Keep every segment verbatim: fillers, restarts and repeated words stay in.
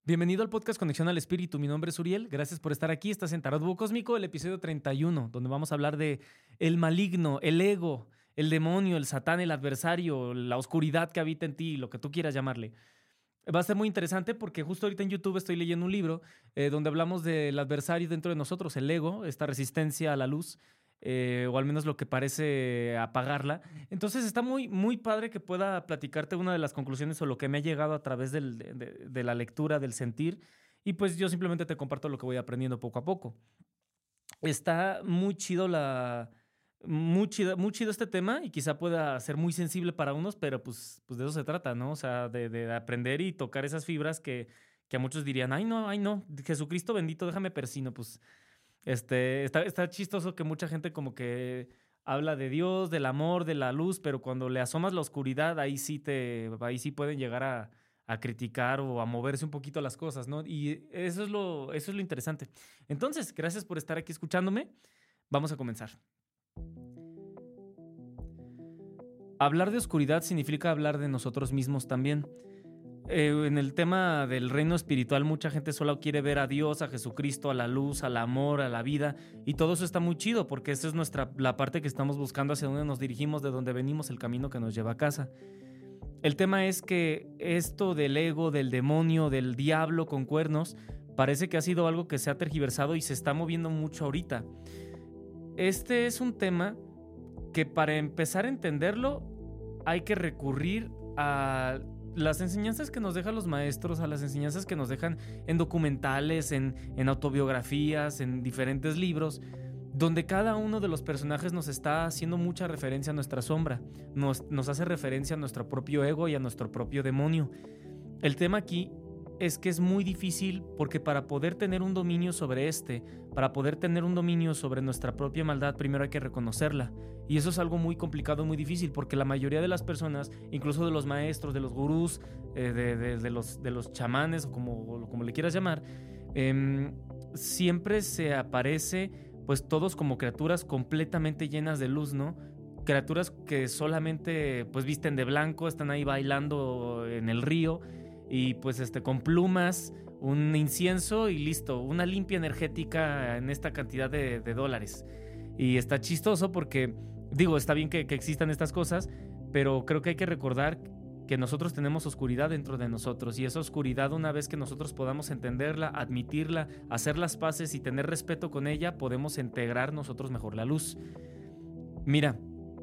Bienvenido al podcast Conexión al Espíritu. Mi nombre es Uriel. Gracias por estar aquí. Estás en Tarot Búho Cósmico, el episodio treinta y uno, donde vamos a hablar de el maligno, el ego, el demonio, el satán, el adversario, la oscuridad que habita en ti, lo que tú quieras llamarle. Va a ser muy interesante porque justo ahorita en YouTube estoy leyendo un libro eh, donde hablamos del adversario dentro de nosotros, el ego, esta resistencia a la luz, eh, o al menos lo que parece apagarla. Entonces está muy, muy padre que pueda platicarte una de las conclusiones o lo que me ha llegado a través del, de, de, de la lectura, del sentir, y pues yo simplemente te comparto lo que voy aprendiendo poco a poco. Está muy chido la... Muy chido, muy chido este tema y quizá pueda ser muy sensible para unos, pero pues, pues de eso se trata, ¿no? O sea, de, de aprender y tocar esas fibras que, que a muchos dirían, ay no, ay no, Jesucristo bendito, déjame persino. Pues este, está, está chistoso que mucha gente como que habla de Dios, del amor, de la luz, pero cuando le asomas la oscuridad, ahí sí, te, ahí sí pueden llegar a, a criticar o a moverse un poquito las cosas, ¿no? Y eso es lo, eso es lo interesante. Entonces, gracias por estar aquí escuchándome. Vamos a comenzar. Hablar de oscuridad significa hablar de nosotros mismos también. Eh, en el tema del reino espiritual, mucha gente solo quiere ver a Dios, a Jesucristo, a la luz, al amor, a la vida, y todo eso está muy chido porque esa es nuestra, la parte que estamos buscando, hacia donde nos dirigimos, de donde venimos, el camino que nos lleva a casa. El tema es que esto del ego, del demonio, del diablo con cuernos, parece que ha sido algo que se ha tergiversado y se está moviendo mucho ahorita. Este es un tema que para empezar a entenderlo hay que recurrir a las enseñanzas que nos dejan los maestros, a las enseñanzas que nos dejan en documentales, en, en autobiografías, en diferentes libros, donde cada uno de los personajes nos está haciendo mucha referencia a nuestra sombra, nos, nos hace referencia a nuestro propio ego y a nuestro propio demonio. El tema aquí es que es muy difícil porque para poder tener un dominio sobre este, para poder tener un dominio sobre nuestra propia maldad, primero hay que reconocerla. Y eso es algo muy complicado, muy difícil, porque la mayoría de las personas, incluso de los maestros, de los gurús, eh, de, de, de, los, de los chamanes, o como, como le quieras llamar, eh, siempre se aparece, pues todos como criaturas completamente llenas de luz, ¿no? Criaturas que solamente pues visten de blanco, están ahí bailando en el río, y pues este, con plumas, un incienso y listo, una limpia energética en esta cantidad de, de dólares. Y está chistoso porque, digo, está bien que, que existan estas cosas, pero creo que hay que recordar que nosotros tenemos oscuridad dentro de nosotros, y esa oscuridad, una vez que nosotros podamos entenderla, admitirla, hacer las paces y tener respeto con ella, podemos integrar nosotros mejor la luz. Mira,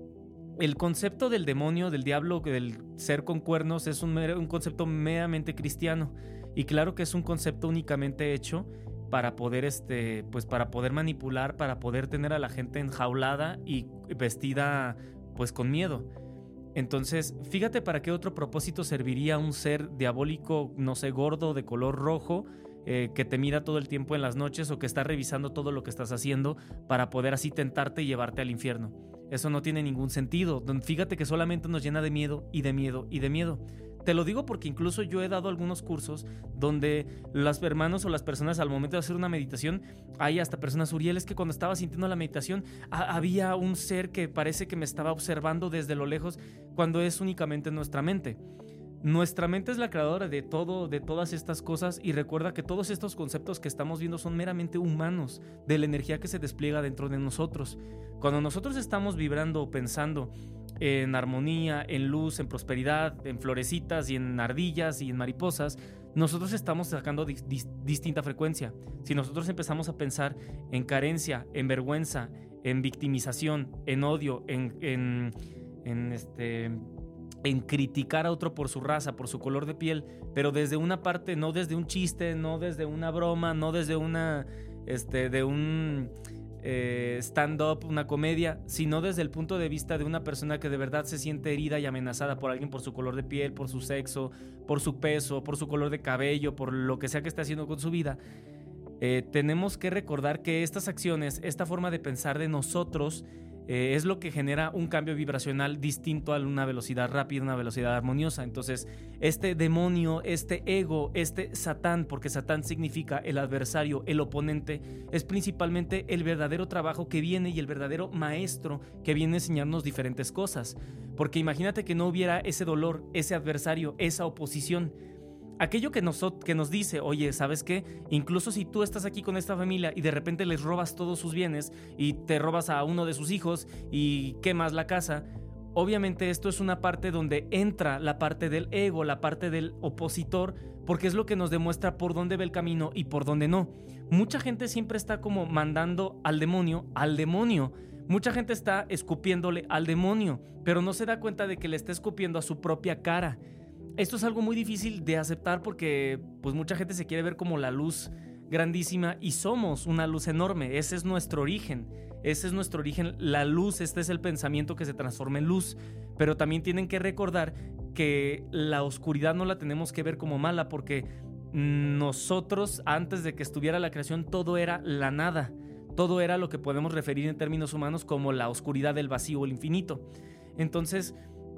el concepto del demonio, del diablo, del ser con cuernos es un, un concepto meramente cristiano, y claro que es un concepto únicamente hecho para poder, este, pues para poder manipular, para poder tener a la gente enjaulada y vestida pues con miedo. Entonces, fíjate para qué otro propósito serviría un ser diabólico, no sé, gordo, de color rojo, eh, que te mira todo el tiempo en las noches o que está revisando todo lo que estás haciendo para poder así tentarte y llevarte al infierno. Eso no tiene ningún sentido. Fíjate que solamente nos llena de miedo y de miedo y de miedo. Te lo digo porque incluso yo he dado algunos cursos donde los hermanos o las personas al momento de hacer una meditación, hay hasta personas, Uriel, es que cuando estaba sintiendo la meditación a- había un ser que parece que me estaba observando desde lo lejos, cuando es únicamente nuestra mente. Nuestra mente es la creadora de todo, de todas estas cosas, y recuerda que todos estos conceptos que estamos viendo son meramente humanos, de la energía que se despliega dentro de nosotros. Cuando nosotros estamos vibrando o pensando en armonía, en luz, en prosperidad, en florecitas y en ardillas y en mariposas, nosotros estamos sacando di- di- distinta frecuencia. Si nosotros empezamos a pensar en carencia, en vergüenza, en victimización, en odio, en, en, en este... en criticar a otro por su raza, por su color de piel, pero desde una parte, no desde un chiste, no desde una broma, no desde una, este, de un eh, stand-up, una comedia, sino desde el punto de vista de una persona que de verdad se siente herida y amenazada por alguien por su color de piel, por su sexo, por su peso, por su color de cabello, por lo que sea que esté haciendo con su vida. Eh, tenemos que recordar que estas acciones, esta forma de pensar de nosotros, eh, es lo que genera un cambio vibracional distinto a una velocidad rápida, una velocidad armoniosa. Entonces, este demonio, este ego, este Satán, porque Satán significa el adversario, el oponente, es principalmente el verdadero trabajo que viene y el verdadero maestro que viene a enseñarnos diferentes cosas. Porque imagínate que no hubiera ese dolor, ese adversario, esa oposición. aquello que nos, que nos dice, oye, ¿sabes qué? Incluso si tú estás aquí con esta familia y de repente les robas todos sus bienes y te robas a uno de sus hijos y quemas la casa, obviamente esto es una parte donde entra la parte del ego, la parte del opositor, porque es lo que nos demuestra por dónde ve el camino y por dónde no. Mucha gente siempre está como mandando al demonio, al demonio. Mucha gente está escupiéndole al demonio, pero no se da cuenta de que le está escupiendo a su propia cara. Esto es algo muy difícil de aceptar porque pues mucha gente se quiere ver como la luz grandísima y somos una luz enorme. Ese es nuestro origen. Ese es nuestro origen, la luz, este es el pensamiento que se transforma en luz. Pero también tienen que recordar que la oscuridad no la tenemos que ver como mala, porque nosotros, antes de que estuviera la creación, todo era la nada. Todo era lo que podemos referir en términos humanos como la oscuridad del vacío, el infinito. Entonces,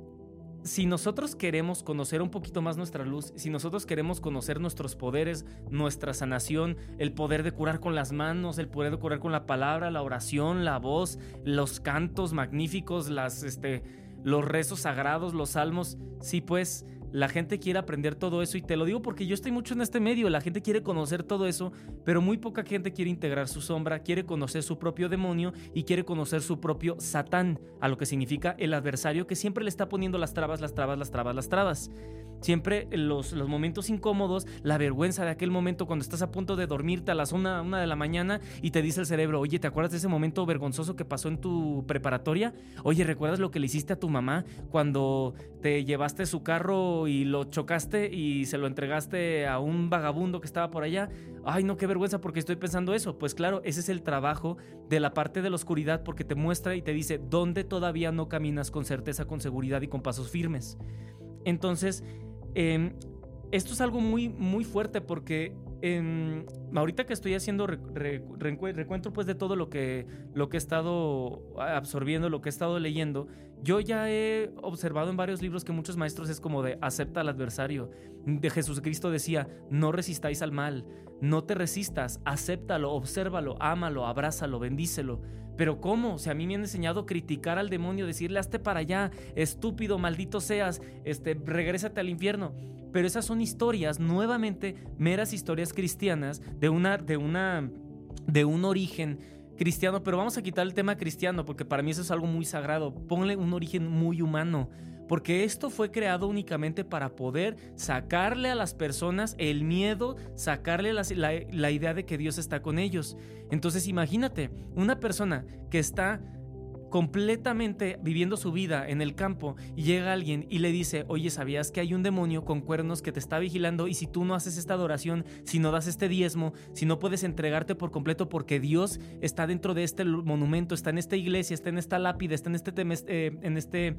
si nosotros queremos conocer un poquito más nuestra luz, si nosotros queremos conocer nuestros poderes, nuestra sanación, el poder de curar con las manos, el poder de curar con la palabra, la oración, la voz, los cantos magníficos, las, este, los rezos sagrados, los salmos, sí, pues la gente quiere aprender todo eso, y te lo digo porque yo estoy mucho en este medio. La gente quiere conocer todo eso, pero muy poca gente quiere integrar su sombra, quiere conocer su propio demonio y quiere conocer su propio Satán, a lo que significa el adversario que siempre le está poniendo las trabas, las trabas, las trabas, las trabas. Siempre los, los momentos incómodos, la vergüenza de aquel momento cuando estás a punto de dormirte a las una, una de la mañana y te dice el cerebro, oye, ¿te acuerdas de ese momento vergonzoso que pasó en tu preparatoria? Oye, ¿recuerdas lo que le hiciste a tu mamá cuando te llevaste su carro y lo chocaste y se lo entregaste a un vagabundo que estaba por allá? Ay, no, qué vergüenza porque estoy pensando eso. Pues claro, ese es el trabajo de la parte de la oscuridad, porque te muestra y te dice dónde todavía no caminas con certeza, con seguridad y con pasos firmes. Entonces, eh, esto es algo muy, muy fuerte porque eh, ahorita que estoy haciendo re, re, re, recuento pues de todo lo que, lo que he estado absorbiendo, lo que he estado leyendo, yo ya he observado en varios libros que muchos maestros es como de acepta al adversario. De Jesucristo decía, no resistáis al mal, no te resistas, acéptalo, obsérvalo, ámalo, abrázalo, bendícelo. Pero ¿cómo? O sea, a mí me han enseñado a criticar al demonio, decirle hazte para allá, estúpido, maldito seas, este, regrésate al infierno. Pero esas son historias, nuevamente, meras historias cristianas de una, de una, de un origen cristiano. Pero vamos a quitar el tema cristiano porque para mí eso es algo muy sagrado. Ponle un origen muy humano, porque esto fue creado únicamente para poder sacarle a las personas el miedo, sacarle la, la, la idea de que Dios está con ellos. Entonces imagínate, una persona que está completamente viviendo su vida en el campo y llega alguien y le dice, oye, ¿sabías que hay un demonio con cuernos que te está vigilando? Y si tú no haces esta adoración, si no das este diezmo, si no puedes entregarte por completo porque Dios está dentro de este monumento, está en esta iglesia, está en esta lápida, está en este, temes, eh, en este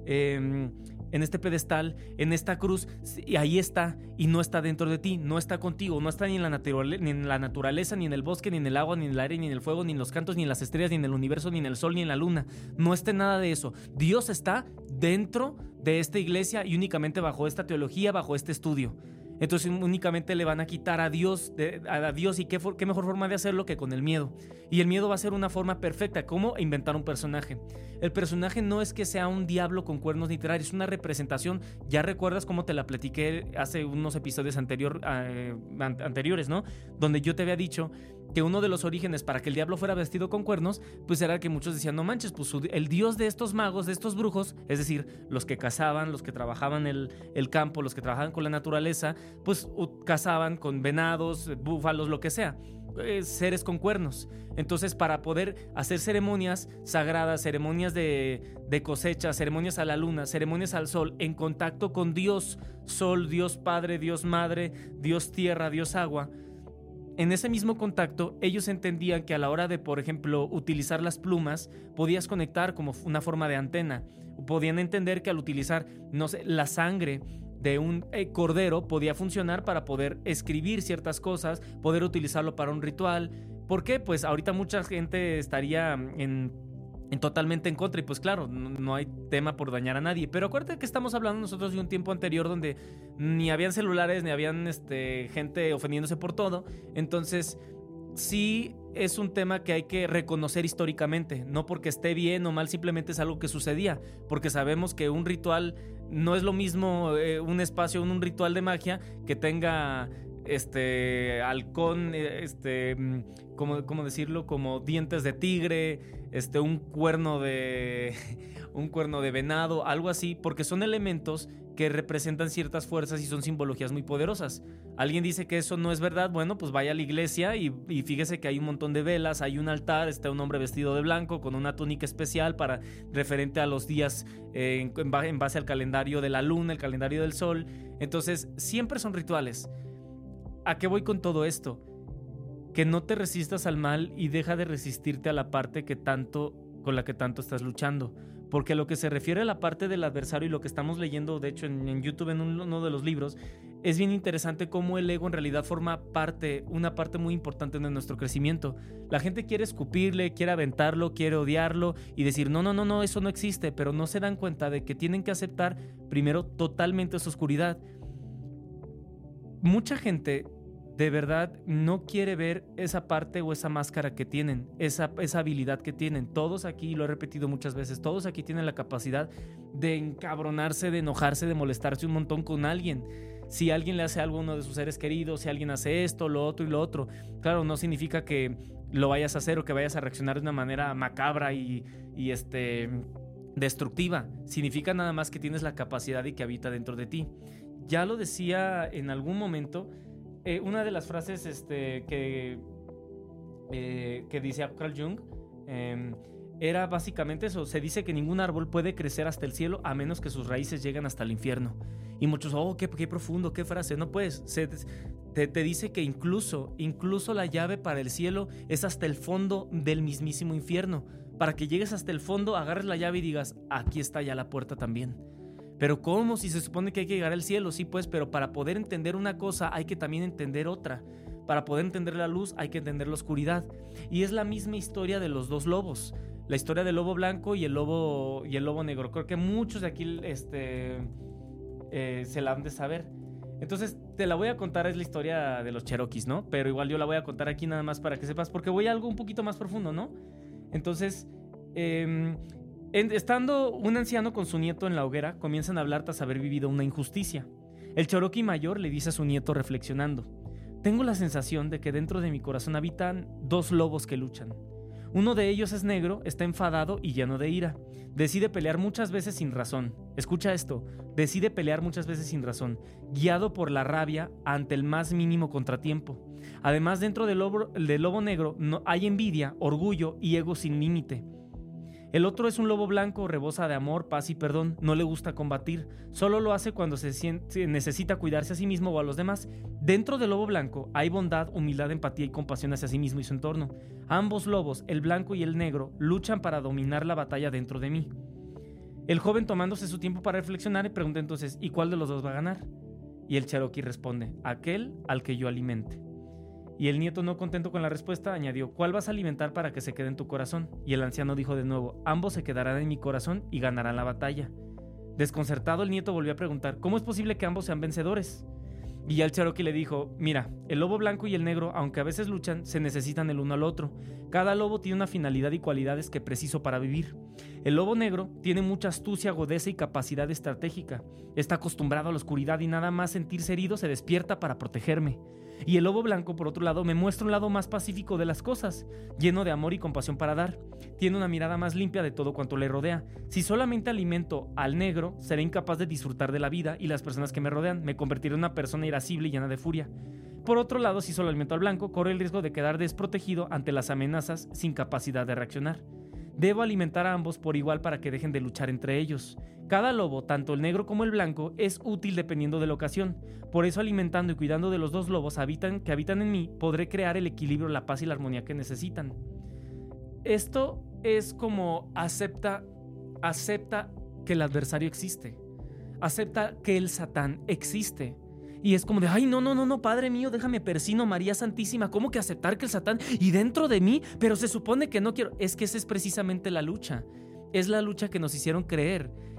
eh, en este pedestal, en esta cruz, y ahí está, y no está dentro de ti, no está contigo, no está ni en la naturaleza, ni en la naturaleza, ni en el bosque, ni en el agua, ni en el aire, ni en el fuego, ni en los cantos, ni en las estrellas, ni en el universo, ni en el sol, ni en la luna. No está en nada de eso. Dios está dentro de esta iglesia y únicamente bajo esta teología, bajo este estudio. Entonces únicamente le van a quitar a Dios, de, a Dios y qué, for, qué mejor forma de hacerlo que con el miedo. Y el miedo va a ser una forma perfecta, como inventar un personaje. El personaje no es que sea un diablo con cuernos literarios, es una representación. Ya recuerdas cómo te la platiqué hace unos episodios anterior, eh, anteriores, ¿no? Donde yo te había dicho que uno de los orígenes para que el diablo fuera vestido con cuernos, pues era que muchos decían, no manches, pues el dios de estos magos, de estos brujos, es decir, los que cazaban, los que trabajaban el, el campo, los que trabajaban con la naturaleza, pues cazaban con venados, búfalos, lo que sea, eh, seres con cuernos. Entonces, para poder hacer ceremonias sagradas, ceremonias de, de cosecha, ceremonias a la luna, ceremonias al sol, en contacto con Dios Sol, Dios Padre, Dios Madre, Dios Tierra, Dios Agua, en ese mismo contacto, ellos entendían que a la hora de, por ejemplo, utilizar las plumas, podías conectar como una forma de antena. Podían entender que al utilizar, no sé, la sangre de un eh, cordero podía funcionar para poder escribir ciertas cosas, poder utilizarlo para un ritual. ¿Por qué? Pues ahorita mucha gente estaría en... En totalmente en contra, y pues claro, no, no hay tema por dañar a nadie, pero acuérdate que estamos hablando nosotros de un tiempo anterior donde ni habían celulares, ni habían este, gente ofendiéndose por todo. Entonces sí es un tema que hay que reconocer históricamente, no porque esté bien o mal, simplemente es algo que sucedía, porque sabemos que un ritual no es lo mismo eh, un espacio, un, un ritual de magia que tenga este halcón, este, ¿cómo, cómo decirlo? Como dientes de tigre, este, un cuerno de, un cuerno de venado, algo así, porque son elementos que representan ciertas fuerzas y son simbologías muy poderosas. Alguien dice que eso no es verdad, bueno, pues vaya a la iglesia y, y fíjese que hay un montón de velas, hay un altar, está un hombre vestido de blanco con una túnica especial para referente a los días eh, en, en base al calendario de la luna, el calendario del sol. Entonces, siempre son rituales. ¿A qué voy con todo esto? Que no te resistas al mal y deja de resistirte a la parte que tanto, con la que tanto estás luchando. Porque lo que se refiere a la parte del adversario y lo que estamos leyendo, de hecho, en, en YouTube, en uno de los libros, es bien interesante cómo el ego en realidad forma parte, una parte muy importante de nuestro crecimiento. La gente quiere escupirle, quiere aventarlo, quiere odiarlo y decir, no, no, no, no, eso no existe, pero no se dan cuenta de que tienen que aceptar primero totalmente su oscuridad. Mucha gente de verdad no quiere ver esa parte o esa máscara que tienen, esa, esa habilidad que tienen. Todos aquí, lo he repetido muchas veces, todos aquí tienen la capacidad de encabronarse, de enojarse, de molestarse un montón con alguien. Si alguien le hace algo a uno de sus seres queridos, si alguien hace esto, lo otro y lo otro. Claro, no significa que lo vayas a hacer o que vayas a reaccionar de una manera macabra y, y este, destructiva. Significa nada más que tienes la capacidad y que habita dentro de ti. Ya lo decía en algún momento, eh, una de las frases este, que, eh, que dice Carl Jung eh, era básicamente eso. Se dice que ningún árbol puede crecer hasta el cielo a menos que sus raíces lleguen hasta el infierno. Y muchos, oh, qué, qué profundo, qué frase. No puedes. Se, te, te dice que incluso, incluso la llave para el cielo es hasta el fondo del mismísimo infierno. Para que llegues hasta el fondo, agarres la llave y digas, aquí está ya la puerta también. Pero ¿cómo? Si se supone que hay que llegar al cielo. Sí, pues, pero para poder entender una cosa hay que también entender otra. Para poder entender la luz hay que entender la oscuridad. Y es la misma historia de los dos lobos. La historia del lobo blanco y el lobo, y el lobo negro. Creo que muchos de aquí este, eh, se la han de saber. Entonces te la voy a contar, es la historia de los Cherokees, ¿no? Pero igual yo la voy a contar aquí nada más para que sepas, porque voy a algo un poquito más profundo, ¿no? Entonces, eh, en, estando un anciano con su nieto en la hoguera, comienzan a hablar tras haber vivido una injusticia. El Cherokee mayor le dice a su nieto reflexionando: tengo la sensación de que dentro de mi corazón habitan dos lobos que luchan. Uno de ellos es negro, está enfadado y lleno de ira. Decide pelear muchas veces sin razón. Escucha esto, decide pelear muchas veces sin razón, guiado por la rabia ante el más mínimo contratiempo. Además, dentro del lobo, del lobo negro no, hay envidia, orgullo y ego sin límite. El otro es un lobo blanco, rebosa de amor, paz y perdón, no le gusta combatir, solo lo hace cuando se siente, necesita cuidarse a sí mismo o a los demás. Dentro del lobo blanco hay bondad, humildad, empatía y compasión hacia sí mismo y su entorno. Ambos lobos, el blanco y el negro, luchan para dominar la batalla dentro de mí. El joven, tomándose su tiempo para reflexionar, pregunta entonces: ¿y cuál de los dos va a ganar? Y el Cherokee responde: aquel al que yo alimente. Y el nieto, no contento con la respuesta, añadió: ¿cuál vas a alimentar para que se quede en tu corazón? Y el anciano dijo de nuevo: ambos se quedarán en mi corazón y ganarán la batalla. Desconcertado, el nieto volvió a preguntar: ¿cómo es posible que ambos sean vencedores? Y ya el Cherokee le dijo: mira, el lobo blanco y el negro, aunque a veces luchan, se necesitan el uno al otro. Cada lobo tiene una finalidad y cualidades que preciso para vivir. El lobo negro tiene mucha astucia, agudeza y capacidad estratégica. Está acostumbrado a la oscuridad y nada más sentirse herido se despierta para protegerme. Y el lobo blanco, por otro lado, me muestra un lado más pacífico de las cosas, lleno de amor y compasión para dar. Tiene una mirada más limpia de todo cuanto le rodea. Si solamente alimento al negro, seré incapaz de disfrutar de la vida y las personas que me rodean. Me convertiré en una persona irascible y llena de furia. Por otro lado, si solo alimento al blanco, corre el riesgo de quedar desprotegido ante las amenazas sin capacidad de reaccionar. Debo alimentar a ambos por igual para que dejen de luchar entre ellos. Cada lobo, tanto el negro como el blanco, es útil dependiendo de la ocasión. Por eso, alimentando y cuidando de los dos lobos habitan, que habitan en mí, podré crear el equilibrio, la paz y la armonía que necesitan. Esto es como acepta, acepta que el adversario existe. Acepta que el Satán existe. Y es como de, ay, no, no, no, no, Padre mío, déjame persino, María Santísima, ¿cómo que aceptar que el Satán y dentro de mí? Pero se supone que no quiero. Es que esa es precisamente la lucha. Es la lucha que nos hicieron creer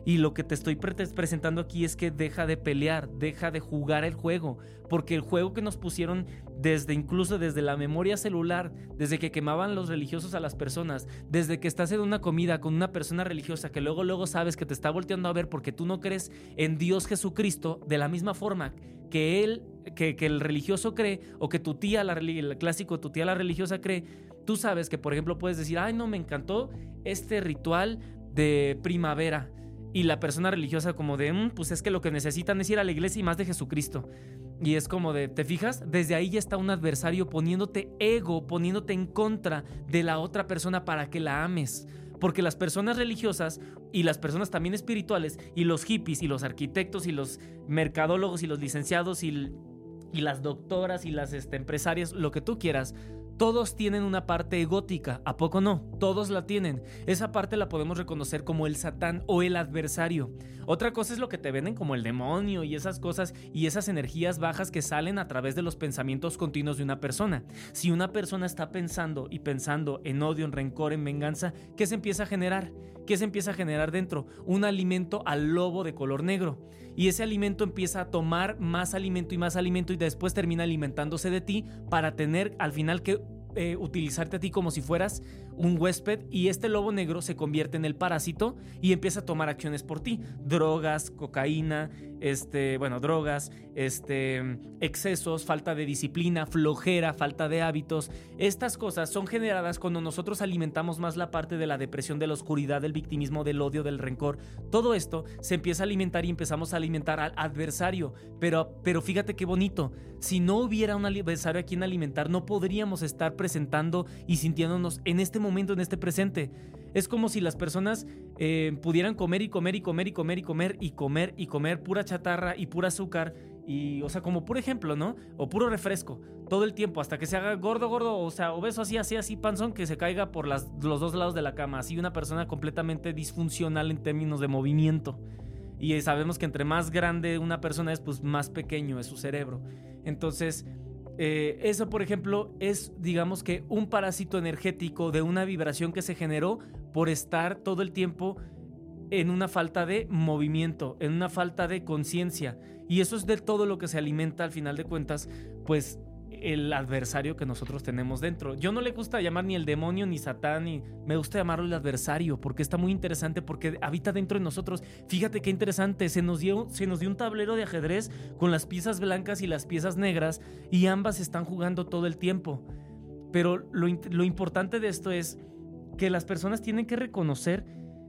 Y lo que te estoy pre- presentando aquí es que deja de pelear, deja de jugar el juego, porque el juego que nos pusieron desde incluso desde la memoria celular, desde que quemaban los religiosos a las personas, desde que estás en una comida con una persona religiosa que luego luego sabes que te está volteando a ver porque tú no crees en Dios Jesucristo de la misma forma que él, que, que el religioso cree, o que tu tía, la, el clásico, tu tía la religiosa cree. Tú sabes que, por ejemplo, puedes decir, ay no, me encantó este ritual de primavera. Y la persona religiosa como de, mmm, pues es que lo que necesitan es ir a la iglesia y más de Jesucristo. Y es como de, ¿te fijas? Desde ahí ya está un adversario poniéndote ego, poniéndote en contra de la otra persona para que la ames. Porque las personas religiosas y las personas también espirituales y los hippies y los arquitectos y los mercadólogos y los licenciados y, y las doctoras y las este, empresarias, lo que tú quieras, todos tienen una parte egótica, ¿a poco no? Todos la tienen. Esa parte la podemos reconocer como el Satán o el adversario. Otra cosa es lo que te venden como el demonio y esas cosas y esas energías bajas que salen a través de los pensamientos continuos de una persona. Si una persona está pensando y pensando en odio, en rencor, en venganza, ¿qué se empieza a generar? ¿Qué se empieza a generar dentro? Un alimento al lobo de color negro. Y ese alimento empieza a tomar más alimento y más alimento y después termina alimentándose de ti para tener al final que eh, utilizarte a ti como si fueras un huésped, y este lobo negro se convierte en el parásito y empieza a tomar acciones por ti. Drogas, cocaína, este, bueno, drogas, este, excesos, falta de disciplina, flojera, falta de hábitos. Estas cosas son generadas cuando nosotros alimentamos más la parte de la depresión, de la oscuridad, del victimismo, del odio, del rencor. Todo esto se empieza a alimentar y empezamos a alimentar al adversario. Pero, pero fíjate qué bonito. Si no hubiera un adversario a quien alimentar, no podríamos estar presentando y sintiéndonos en este momento, en este presente. Es como si las personas eh, pudieran comer y comer y comer y comer y comer y comer y comer pura chatarra y pura azúcar, y, o sea, como por ejemplo, ¿no? O puro refresco todo el tiempo hasta que se haga gordo, gordo, o sea, obeso, así, así, así, panzón, que se caiga por las, los dos lados de la cama. Así, una persona completamente disfuncional en términos de movimiento. Y sabemos que entre más grande una persona es, pues más pequeño es su cerebro. Entonces, Eh, eso, por ejemplo, es, digamos que un parásito energético de una vibración que se generó por estar todo el tiempo en una falta de movimiento, en una falta de conciencia. Y eso es de todo lo que se alimenta, al final de cuentas, pues el adversario que nosotros tenemos dentro. Yo no le gusta llamar ni el demonio ni Satán, ni me gusta llamarlo el adversario, porque está muy interesante, porque habita dentro de nosotros. Fíjate qué interesante, se nos dio, se nos dio un tablero de ajedrez con las piezas blancas y las piezas negras, y ambas están jugando todo el tiempo. Pero lo, lo importante de esto es que las personas tienen que reconocer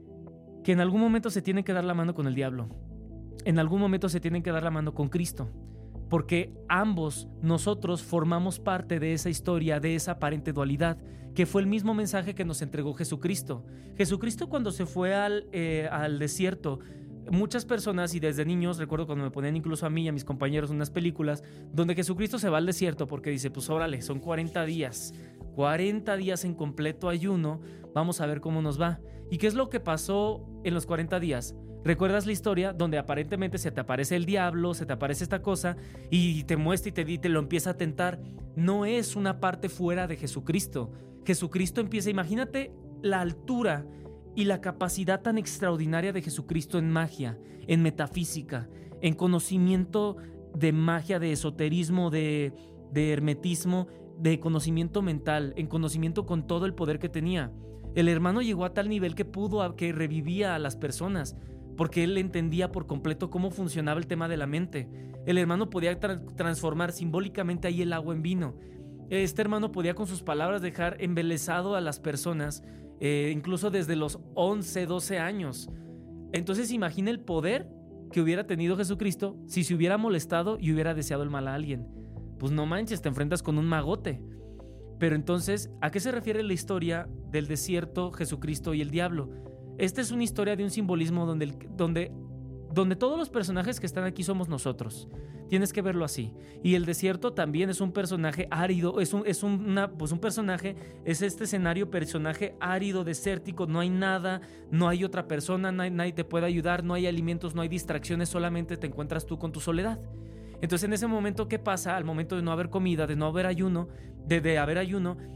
que en algún momento se tienen que dar la mano con el diablo, en algún momento se tienen que dar la mano con Cristo, porque ambos nosotros formamos parte de esa historia, de esa aparente dualidad, que fue el mismo mensaje que nos entregó Jesucristo. Jesucristo, cuando se fue al, eh, al desierto, muchas personas, y desde niños, recuerdo cuando me ponían incluso a mí y a mis compañeros unas películas, donde Jesucristo se va al desierto porque dice, pues órale, son cuarenta días, cuarenta días en completo ayuno, vamos a ver cómo nos va. ¿Y qué es lo que pasó en los cuarenta días? ¿Recuerdas la historia donde aparentemente se te aparece el diablo, se te aparece esta cosa y te muestra y te, y te lo empieza a tentar? No es una parte fuera de Jesucristo. Jesucristo empieza, imagínate la altura y la capacidad tan extraordinaria de Jesucristo en magia, en metafísica, en conocimiento de magia, de esoterismo, de, de hermetismo, de conocimiento mental, en conocimiento con todo el poder que tenía. El hermano llegó a tal nivel que pudo, que revivía a las personas, porque él entendía por completo cómo funcionaba el tema de la mente. El hermano podía tra- transformar simbólicamente ahí el agua en vino. Este hermano podía con sus palabras dejar embelesado a las personas, eh, incluso desde los once, doce años. Entonces imagina el poder que hubiera tenido Jesucristo si se hubiera molestado y hubiera deseado el mal a alguien. Pues no manches, te enfrentas con un magote. Pero entonces, ¿a qué se refiere la historia del desierto, Jesucristo y el diablo? Esta es una historia de un simbolismo donde, el, donde, donde todos los personajes que están aquí somos nosotros. Tienes que verlo así. Y el desierto también es un personaje árido, es un, es una, pues un personaje, es este escenario, personaje árido, desértico, no hay nada, no hay otra persona, nadie, nadie te puede ayudar, no hay alimentos, no hay distracciones, solamente te encuentras tú con tu soledad. Entonces en ese momento, ¿qué pasa? Al momento de no haber comida, de no haber ayuno, de, de haber ayuno,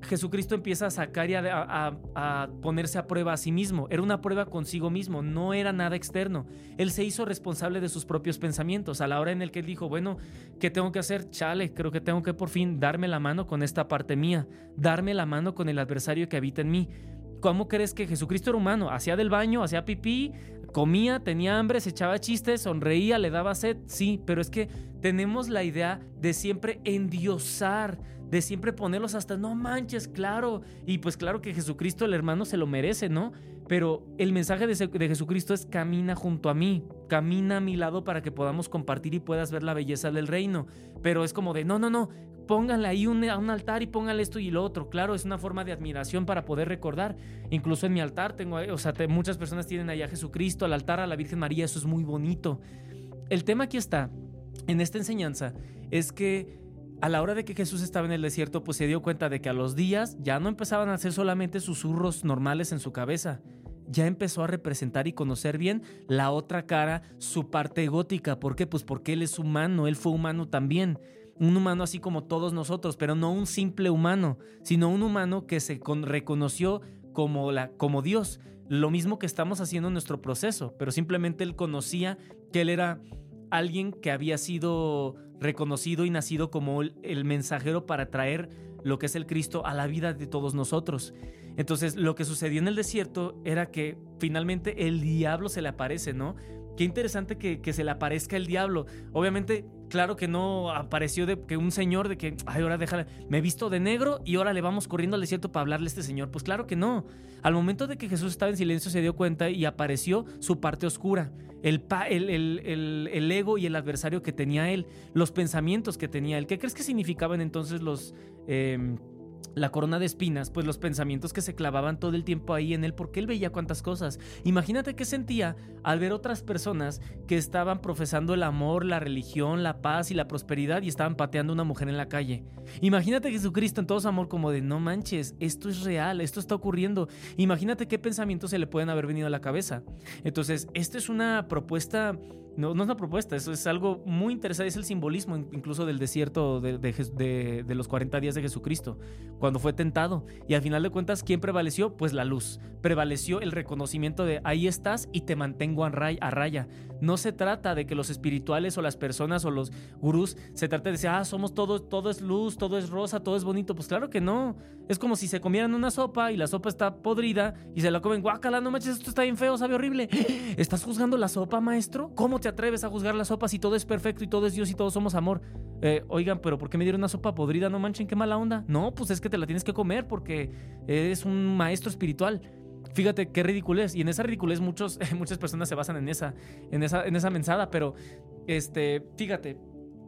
Jesucristo empieza a sacar y a, a, a ponerse a prueba a sí mismo. Era una prueba consigo mismo, no era nada externo. Él se hizo responsable de sus propios pensamientos. A la hora en el que él dijo, bueno, ¿qué tengo que hacer? Chale, creo que tengo que por fin darme la mano con esta parte mía, darme la mano con el adversario que habita en mí. ¿Cómo crees que Jesucristo era humano? Hacía del baño, hacía pipí, comía, tenía hambre, se echaba chistes, sonreía, le daba sed. Sí, pero es que tenemos la idea de siempre endiosar, de siempre ponerlos hasta, no manches, claro. Y pues claro que Jesucristo, el hermano, se lo merece, ¿no? Pero el mensaje de, de Jesucristo es: camina junto a mí, camina a mi lado para que podamos compartir y puedas ver la belleza del reino. Pero es como de, no, no, no, pónganle ahí un, un altar y pónganle esto y lo otro. Claro, es una forma de admiración para poder recordar. Incluso en mi altar tengo, o sea, te, muchas personas tienen allá a Jesucristo, al altar a la Virgen María, eso es muy bonito. El tema aquí está, en esta enseñanza, es que a la hora de que Jesús estaba en el desierto, pues se dio cuenta de que a los días ya no empezaban a ser solamente susurros normales en su cabeza. Ya empezó a representar y conocer bien la otra cara, su parte gótica. ¿Por qué? Pues porque él es humano, él fue humano también. Un humano así como todos nosotros, pero no un simple humano, sino un humano que se con- reconoció como, la, como Dios. Lo mismo que estamos haciendo en nuestro proceso, pero simplemente él conocía que él era alguien que había sido reconocido y nacido como el, el mensajero para traer lo que es el Cristo a la vida de todos nosotros. Entonces, lo que sucedió en el desierto era que finalmente el diablo se le aparece, ¿no? Qué interesante que, que se le aparezca el diablo. Obviamente, claro que no apareció de que un señor de que, ay, ahora déjale, me he visto de negro y ahora le vamos corriendo al desierto para hablarle a este señor. Pues claro que no. Al momento de que Jesús estaba en silencio se dio cuenta y apareció su parte oscura, el, pa, el, el, el, el ego y el adversario que tenía él, los pensamientos que tenía él. ¿Qué crees que significaban entonces los... Eh, la corona de espinas? Pues los pensamientos que se clavaban todo el tiempo ahí en él, porque él veía cuántas cosas. Imagínate qué sentía al ver otras personas que estaban profesando el amor, la religión, la paz y la prosperidad y estaban pateando a una mujer en la calle. Imagínate a Jesucristo en todo su amor como de, no manches, esto es real, esto está ocurriendo. Imagínate qué pensamientos se le pueden haber venido a la cabeza. Entonces, esta es una propuesta... No, no es una propuesta, eso es algo muy interesante, es el simbolismo incluso del desierto de, de, de, de los cuarenta días de Jesucristo, cuando fue tentado. Y al final de cuentas, ¿quién prevaleció? Pues la luz. Prevaleció el reconocimiento de ahí estás y te mantengo a raya. A raya. No se trata de que los espirituales o las personas o los gurús se trate de decir, ah, somos todo, todo es luz, todo es rosa, todo es bonito. Pues claro que no. Es como si se comieran una sopa y la sopa está podrida y se la comen, guácala, no manches, esto está bien feo, sabe horrible. ¿Estás juzgando la sopa, maestro? ¿Cómo te atreves a juzgar la sopa si todo es perfecto y todo es Dios y todos somos amor? Eh, oigan, pero ¿por qué me dieron una sopa podrida? No manchen, qué mala onda. No, pues es que te la tienes que comer porque eres un maestro espiritual. Fíjate qué ridiculez. Y en esa ridiculez muchos, muchas personas se basan en esa, en esa, en esa mensada. Pero, este, fíjate.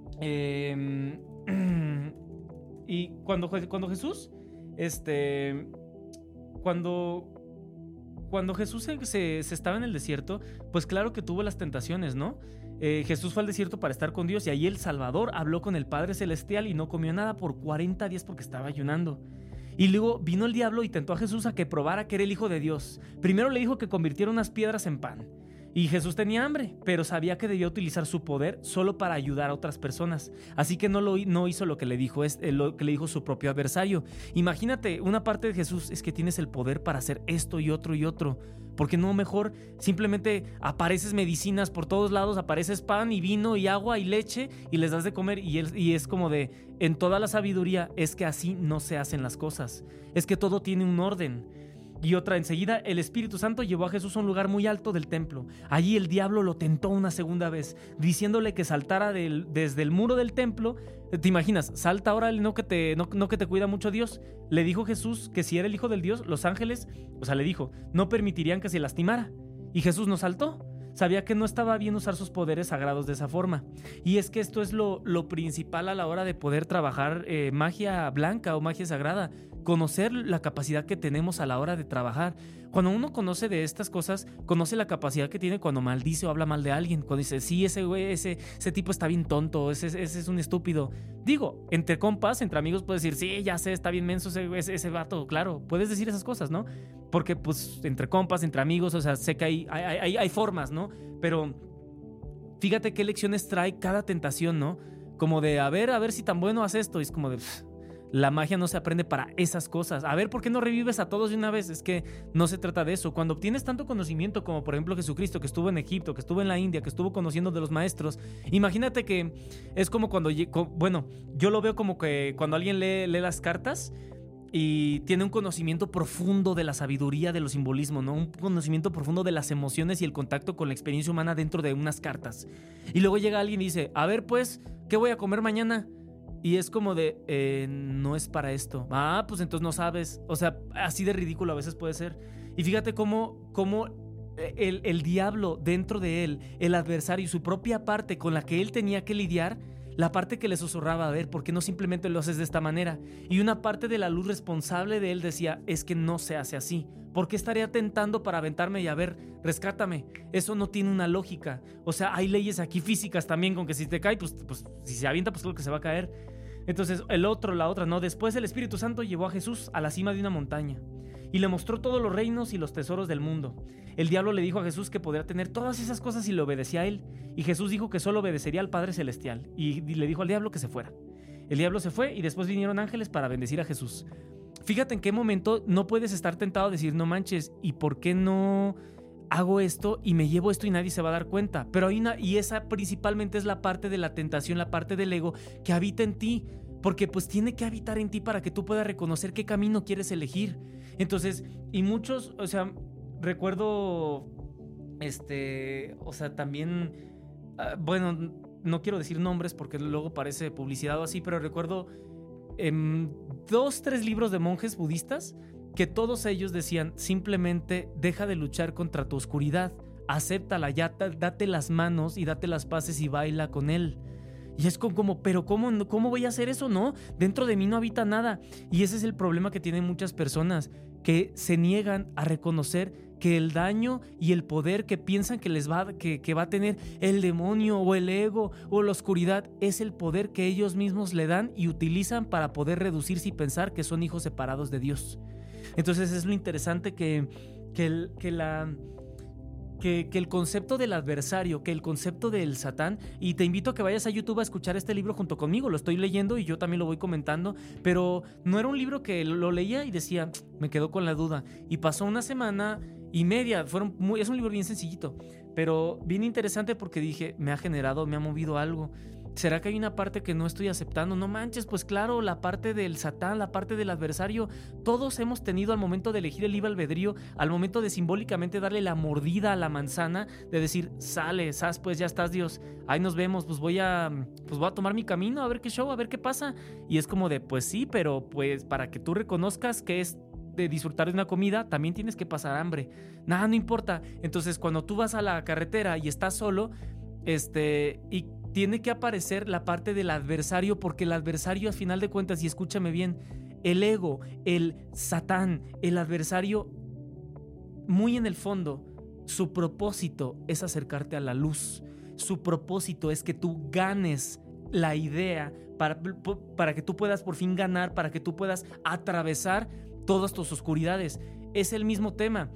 Eh, y cuando, cuando Jesús, este, cuando... Cuando Jesús se, se, se estaba en el desierto, pues claro que tuvo las tentaciones, ¿no? Eh, Jesús fue al desierto para estar con Dios y ahí el Salvador habló con el Padre Celestial y no comió nada por cuarenta días porque estaba ayunando. Y luego vino el diablo y tentó a Jesús a que probara que era el Hijo de Dios. Primero le dijo que convirtiera unas piedras en pan. Y Jesús tenía hambre, pero sabía que debía utilizar su poder solo para ayudar a otras personas. Así que no, lo, no hizo lo que le dijo, es, lo que le dijo su propio adversario. Imagínate, una parte de Jesús es que tienes el poder para hacer esto y otro y otro. ¿Por qué no mejor simplemente apareces medicinas por todos lados, apareces pan y vino y agua y leche y les das de comer? Y, él, y es como de, en toda la sabiduría, es que así no se hacen las cosas. Es que todo tiene un orden. Y otra, enseguida el Espíritu Santo llevó a Jesús a un lugar muy alto del templo. Allí el diablo lo tentó una segunda vez, diciéndole que saltara del, desde el muro del templo. ¿Te imaginas? Salta ahora, no que, te, no, no que te cuida mucho Dios. Le dijo Jesús que si era el Hijo del Dios, los ángeles, o sea, le dijo, no permitirían que se lastimara. Y Jesús no saltó. Sabía que no estaba bien usar sus poderes sagrados de esa forma. Y es que esto es lo, lo principal a la hora de poder trabajar eh, magia blanca o magia sagrada. Conocer la capacidad que tenemos a la hora de trabajar. Cuando uno conoce de estas cosas, conoce la capacidad que tiene cuando maldice o habla mal de alguien. Cuando dice, sí, ese güey, ese, ese tipo está bien tonto, ese, ese es un estúpido. Digo, entre compas, entre amigos puedes decir, sí, ya sé, está bien menso ese, ese, ese vato. Claro, puedes decir esas cosas, ¿no? Porque pues entre compas, entre amigos, o sea, sé que hay, hay, hay, hay formas, ¿no? Pero fíjate qué lecciones trae cada tentación, ¿no? Como de, a ver, a ver si tan bueno haces esto. Y es como de... Pff, La magia no se aprende para esas cosas. A ver, ¿por qué no revives a todos de una vez? Es que no se trata de eso. Cuando obtienes tanto conocimiento como por ejemplo Jesucristo, que estuvo en Egipto, que estuvo en la India, que estuvo conociendo de los maestros, imagínate que es como cuando, bueno, yo lo veo como que cuando alguien lee, lee las cartas y tiene un conocimiento profundo de la sabiduría, de los simbolismos, ¿no? Un conocimiento profundo de las emociones y el contacto con la experiencia humana dentro de unas cartas. Y luego llega alguien y dice, a ver pues, ¿qué voy a comer mañana? Y es como de, eh, no es para esto. Ah, pues entonces no sabes. O sea, así de ridículo a veces puede ser. Y fíjate cómo, cómo el, el diablo dentro de él, el adversario, su propia parte con la que él tenía que lidiar, la parte que le susurraba, a ver, ¿por qué no simplemente lo haces de esta manera? Y una parte de la luz responsable de él decía, es que no se hace así. ¿Por qué estaría tentando para aventarme y a ver, rescátame? Eso no tiene una lógica. O sea, hay leyes aquí físicas también con que si te cae, pues, pues si se avienta, pues claro que se va a caer. Entonces, el otro, la otra, no. Después el Espíritu Santo llevó a Jesús a la cima de una montaña y le mostró todos los reinos y los tesoros del mundo. El diablo le dijo a Jesús que podría tener todas esas cosas si le obedecía a él. Y Jesús dijo que solo obedecería al Padre Celestial. Y le dijo al diablo que se fuera. El diablo se fue y después vinieron ángeles para bendecir a Jesús. Fíjate en qué momento no puedes estar tentado a decir, no manches, ¿y por qué no hago esto y me llevo esto y nadie se va a dar cuenta? Pero hay una, y esa principalmente es la parte de la tentación, la parte del ego que habita en ti. Porque pues tiene que habitar en ti para que tú puedas reconocer qué camino quieres elegir. Entonces, y muchos, o sea, recuerdo, este, o sea, también, uh, bueno, no quiero decir nombres porque luego parece publicidad o así, pero recuerdo eh, dos, tres libros de monjes budistas que todos ellos decían, simplemente deja de luchar contra tu oscuridad, acéptala, ya date las manos y date las paces y baila con él. Y es como, pero ¿cómo, ¿cómo voy a hacer eso? No, dentro de mí no habita nada. Y ese es el problema que tienen muchas personas, que se niegan a reconocer que el daño y el poder que piensan que les va, que, que va a tener el demonio o el ego o la oscuridad es el poder que ellos mismos le dan y utilizan para poder reducirse y pensar que son hijos separados de Dios. Entonces es lo interesante que, que, el, que la... Que, que el concepto del adversario, que el concepto del Satán, y te invito a que vayas a YouTube a escuchar este libro junto conmigo, lo estoy leyendo y yo también lo voy comentando, pero no era un libro que lo leía y decía, me quedó con la duda, y pasó una semana y media, fueron muy, es un libro bien sencillito, pero bien interesante porque dije, me ha generado, me ha movido algo. ¿Será que hay una parte que no estoy aceptando? No manches, pues claro, la parte del Satán, la parte del adversario, todos hemos tenido al momento de elegir el libre albedrío, al momento de simbólicamente darle la mordida a la manzana, de decir, sale, sas, pues ya estás, Dios, ahí nos vemos, pues voy a, pues voy a tomar mi camino, a ver qué show, a ver qué pasa. Y es como de, pues sí, pero pues para que tú reconozcas que es de disfrutar de una comida, también tienes que pasar hambre. Nada, no importa. Entonces, cuando tú vas a la carretera y estás solo, este, y tiene que aparecer la parte del adversario, porque el adversario, a final de cuentas, y escúchame bien, el ego, el Satán, el adversario, muy en el fondo, su propósito es acercarte a la luz. Su propósito es que tú ganes la idea para, para que tú puedas por fin ganar, para que tú puedas atravesar todas tus oscuridades. Es el mismo tema.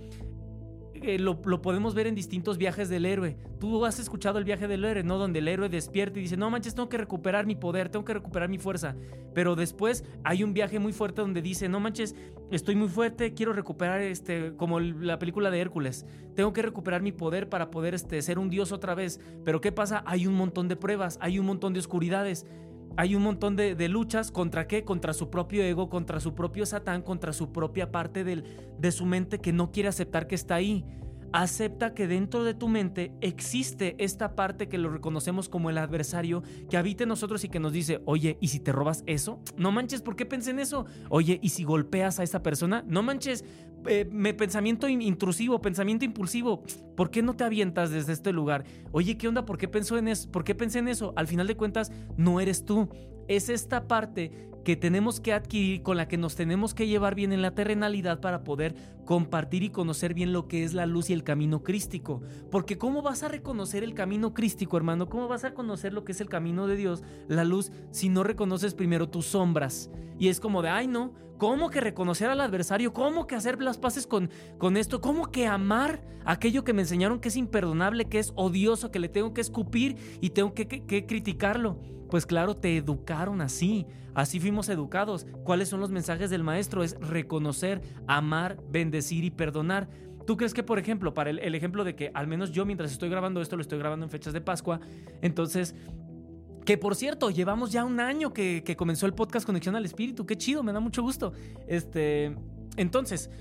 Eh, lo, lo podemos ver en distintos viajes del héroe. Tú has escuchado el viaje del héroe, ¿no? Donde el héroe despierta y dice, no manches, tengo que recuperar mi poder, tengo que recuperar mi fuerza. Pero después hay un viaje muy fuerte donde dice, no manches, estoy muy fuerte, quiero recuperar, este, como la película de Hércules, tengo que recuperar mi poder para poder este, ser un dios otra vez. Pero ¿qué pasa? Hay un montón de pruebas, hay un montón de oscuridades. Hay un montón de, de luchas. ¿Contra qué? Contra su propio ego, contra su propio Satán, contra su propia parte del, de su mente que no quiere aceptar que está ahí. Acepta que dentro de tu mente existe esta parte que lo reconocemos como el adversario, que habita en nosotros y que nos dice, oye, ¿y si te robas eso? No manches, ¿por qué pensé en eso? Oye, ¿y si golpeas a esa persona? No manches, eh, me, pensamiento intrusivo, pensamiento impulsivo, ¿por qué no te avientas desde este lugar? Oye, ¿qué onda? ¿Por qué pensó en eso? ¿Por qué pensé en eso? Al final de cuentas, no eres tú. Es esta parte que tenemos que adquirir, con la que nos tenemos que llevar bien en la terrenalidad para poder compartir y conocer bien lo que es la luz y el camino crístico. Porque ¿cómo vas a reconocer el camino crístico, hermano? ¿Cómo vas a conocer lo que es el camino de Dios, la luz, si no reconoces primero tus sombras? Y es como de, ay no, ¿cómo que reconocer al adversario? ¿Cómo que hacer las paces con, con esto? ¿Cómo que amar aquello que me enseñaron que es imperdonable, que es odioso, que le tengo que escupir y tengo que, que, que criticarlo? Pues claro, te educaron así, así fuimos educados. ¿Cuáles son los mensajes del maestro? Es reconocer, amar, bendecir y perdonar. ¿Tú crees que, por ejemplo, para el, el ejemplo de que al menos yo mientras estoy grabando esto, lo estoy grabando en fechas de Pascua, entonces, que por cierto, llevamos ya un año que, que comenzó el podcast Conexión al Espíritu, qué chido, me da mucho gusto. Este, entonces,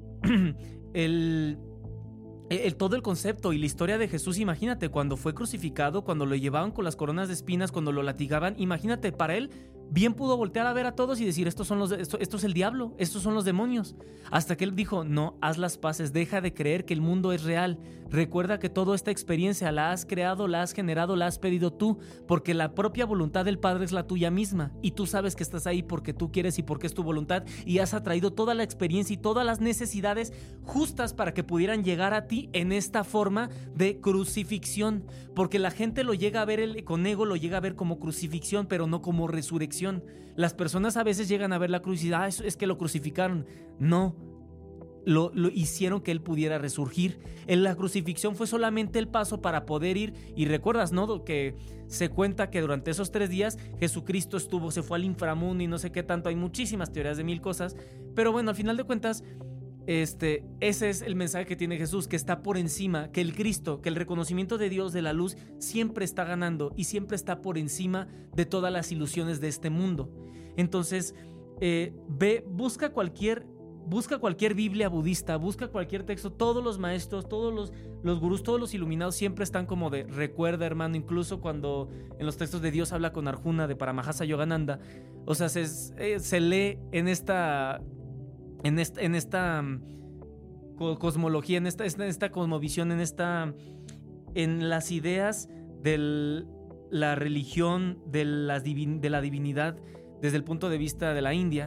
el... El, todo el concepto y la historia de Jesús, imagínate, cuando fue crucificado, cuando lo llevaban con las coronas de espinas, cuando lo latigaban, imagínate, para él bien pudo voltear a ver a todos y decir, estos son los, esto, esto es el diablo, estos son los demonios. Hasta que él dijo, no, haz las paces, deja de creer que el mundo es real. Recuerda que toda esta experiencia la has creado, la has generado, la has pedido tú, porque la propia voluntad del Padre es la tuya misma. Y tú sabes que estás ahí porque tú quieres y porque es tu voluntad, y has atraído toda la experiencia y todas las necesidades justas para que pudieran llegar a ti en esta forma de crucifixión. Porque la gente lo llega a ver, el, con ego lo llega a ver como crucifixión, pero no como resurrección. Las personas a veces llegan a ver la cruz y dicen, ah, es, es que lo crucificaron. No, lo, lo hicieron que él pudiera resurgir. En la crucifixión fue solamente el paso para poder ir. Y recuerdas, ¿no? Que se cuenta que durante esos tres días Jesucristo estuvo, se fue al inframundo y no sé qué tanto. Hay muchísimas teorías de mil cosas. Pero bueno, al final de cuentas, Este, ese es el mensaje que tiene Jesús, que está por encima, que el Cristo, que el reconocimiento de Dios, de la luz, siempre está ganando y siempre está por encima de todas las ilusiones de este mundo. Entonces, eh, ve, busca cualquier, busca cualquier Biblia budista, busca cualquier texto, todos los maestros, todos los, los gurús, todos los iluminados siempre están como de, recuerda, hermano, incluso cuando en los textos de Dios habla con Arjuna de Paramahasa Yogananda, o sea, se, eh, se lee en esta... En esta, en esta um, cosmología, en esta, en esta cosmovisión, en esta, en las ideas de la religión, de la, divin, de la divinidad, desde el punto de vista de la India.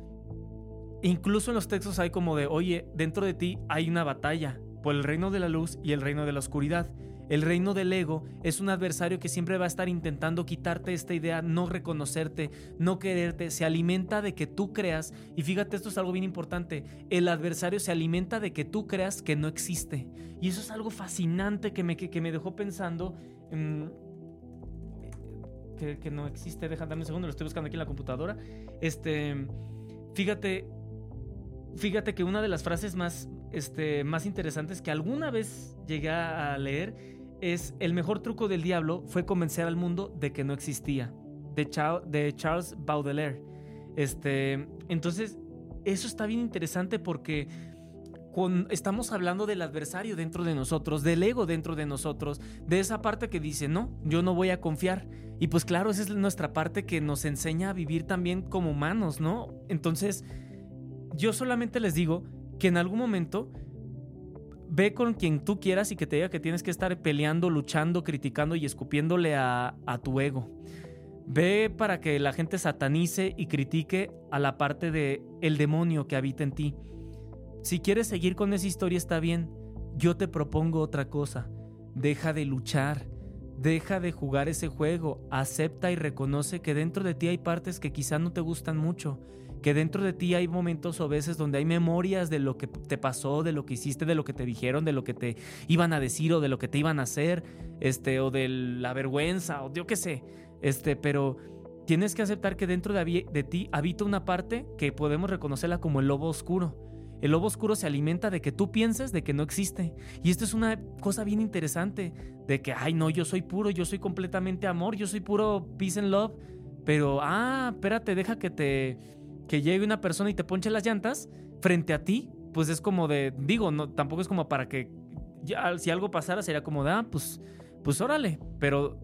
Incluso en los textos hay como de, oye, dentro de ti hay una batalla por el reino de la luz y el reino de la oscuridad. El reino del ego es un adversario que siempre va a estar intentando quitarte esta idea, no reconocerte, no quererte, se alimenta de que tú creas, y fíjate, esto es algo bien importante, el adversario se alimenta de que tú creas que no existe, y eso es algo fascinante que me, que, que me dejó pensando, mmm, que, que no existe, déjame un segundo, lo estoy buscando aquí en la computadora, este, fíjate, fíjate que una de las frases más, este, más interesantes que alguna vez llegué a leer es: el mejor truco del diablo fue convencer al mundo de que no existía, de, Cha- de Charles Baudelaire. Este, entonces, eso está bien interesante porque con, estamos hablando del adversario dentro de nosotros, del ego dentro de nosotros, de esa parte que dice, no, yo no voy a confiar. Y pues claro, esa es nuestra parte que nos enseña a vivir también como humanos, ¿no? Entonces, yo solamente les digo que en algún momento ve con quien tú quieras y que te diga que tienes que estar peleando, luchando, criticando y escupiéndole a, a tu ego. Ve para que la gente satanice y critique a la parte de el demonio que habita en ti. Si quieres seguir con esa historia está bien. Yo te propongo otra cosa. Deja de luchar. Deja de jugar ese juego. Acepta y reconoce que dentro de ti hay partes que quizá no te gustan mucho. Que dentro de ti hay momentos o veces donde hay memorias de lo que te pasó, de lo que hiciste, de lo que te dijeron, de lo que te iban a decir o de lo que te iban a hacer, este, o de la vergüenza, o yo qué sé, este, pero tienes que aceptar que dentro de, de ti habita una parte que podemos reconocerla como el lobo oscuro. El lobo oscuro se alimenta de que tú pienses de que no existe. Y esto es una cosa bien interesante, de que, ay no, yo soy puro, yo soy completamente amor, yo soy puro peace and love, pero, ah, espérate, deja que te... que llegue una persona y te ponche las llantas frente a ti, pues es como de, digo, no, tampoco es como para que ya, si algo pasara sería como de, ah, pues, pues órale, pero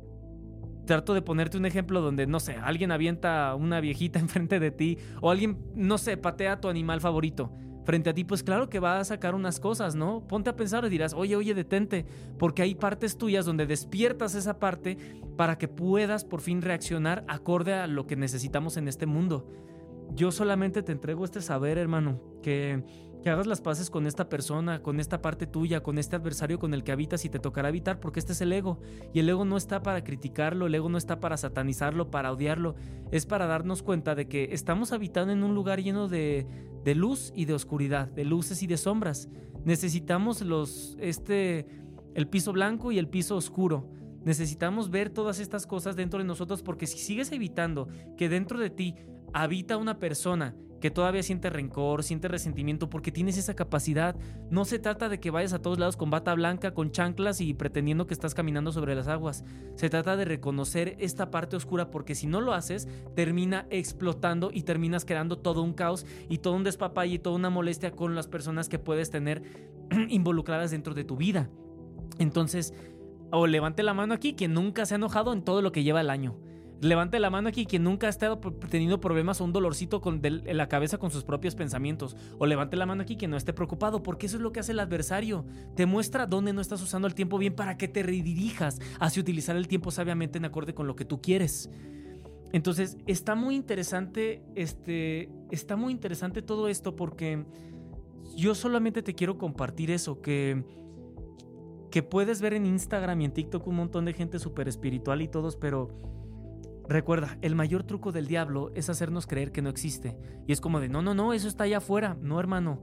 trato de ponerte un ejemplo donde, no sé, alguien avienta una viejita enfrente de ti o alguien, no sé, patea a tu animal favorito frente a ti, pues claro que va a sacar unas cosas, ¿no? Ponte a pensar y dirás, oye, oye, detente, porque hay partes tuyas donde despiertas esa parte para que puedas por fin reaccionar acorde a lo que necesitamos en este mundo. Yo solamente te entrego este saber, hermano, que, que hagas las paces con esta persona, con esta parte tuya, con este adversario con el que habitas y te tocará habitar, porque este es el ego. Y el ego no está para criticarlo, el ego no está para satanizarlo, para odiarlo. Es para darnos cuenta de que estamos habitando en un lugar lleno de, de luz y de oscuridad, de luces y de sombras. Necesitamos los, este, el piso blanco y el piso oscuro. Necesitamos ver todas estas cosas dentro de nosotros, porque si sigues evitando que dentro de ti habita una persona que todavía siente rencor, siente resentimiento, porque tienes esa capacidad, no se trata de que vayas a todos lados con bata blanca, con chanclas y pretendiendo que estás caminando sobre las aguas. Se trata de reconocer esta parte oscura, porque si no lo haces, termina explotando y terminas creando todo un caos y todo un despapalle y toda una molestia con las personas que puedes tener involucradas dentro de tu vida. Entonces, o levante la mano aquí quien nunca se ha enojado en todo lo que lleva el año. Levante la mano aquí quien nunca ha estado teniendo problemas o un dolorcito con de, en la cabeza con sus propios pensamientos. O levante la mano aquí quien no esté preocupado, porque eso es lo que hace el adversario. Te muestra dónde no estás usando el tiempo bien para que te redirijas hacia utilizar el tiempo sabiamente en acorde con lo que tú quieres. Entonces, está muy interesante, este, está muy interesante todo esto, porque yo solamente te quiero compartir eso, que... que puedes ver en Instagram y en TikTok un montón de gente súper espiritual y todos, pero recuerda, el mayor truco del diablo es hacernos creer que no existe. Y es como de, no, no, no, eso está allá afuera. No, hermano,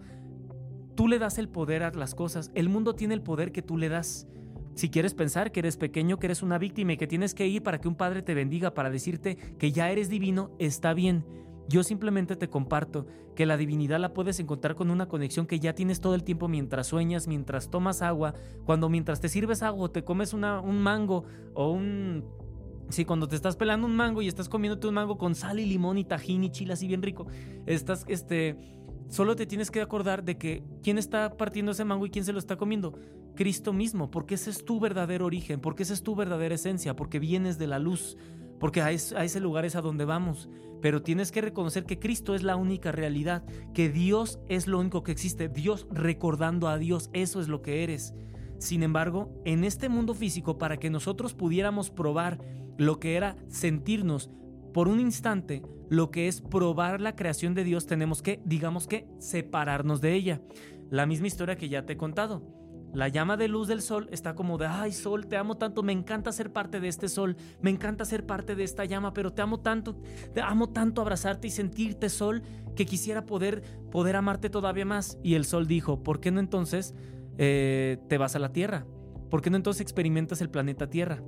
tú le das el poder a las cosas. El mundo tiene el poder que tú le das. Si quieres pensar que eres pequeño, que eres una víctima y que tienes que ir para que un padre te bendiga, para decirte que ya eres divino, está bien. Yo simplemente te comparto que la divinidad la puedes encontrar con una conexión que ya tienes todo el tiempo mientras sueñas, mientras tomas agua, cuando mientras te sirves agua o te comes una, un mango o un... Sí, cuando te estás pelando un mango y estás comiéndote un mango con sal y limón y tajín y chile así bien rico, estás, este... solo te tienes que acordar de que quién está partiendo ese mango y quién se lo está comiendo. Cristo mismo, porque ese es tu verdadero origen, porque esa es tu verdadera esencia, porque vienes de la luz, porque a ese, a ese lugar es a donde vamos. Pero tienes que reconocer que Cristo es la única realidad, que Dios es lo único que existe, Dios recordando a Dios, eso es lo que eres. Sin embargo, en este mundo físico, para que nosotros pudiéramos probar lo que era sentirnos por un instante, lo que es probar la creación de Dios, tenemos que, digamos que, separarnos de ella. La misma historia que ya te he contado. La llama de luz del sol está como de, ay, sol, te amo tanto, me encanta ser parte de este sol, me encanta ser parte de esta llama, pero te amo tanto, te amo tanto abrazarte y sentirte, sol, que quisiera poder, poder amarte todavía más. Y el sol dijo, ¿por qué no entonces eh, te vas a la Tierra? ¿Por qué no entonces experimentas el planeta Tierra?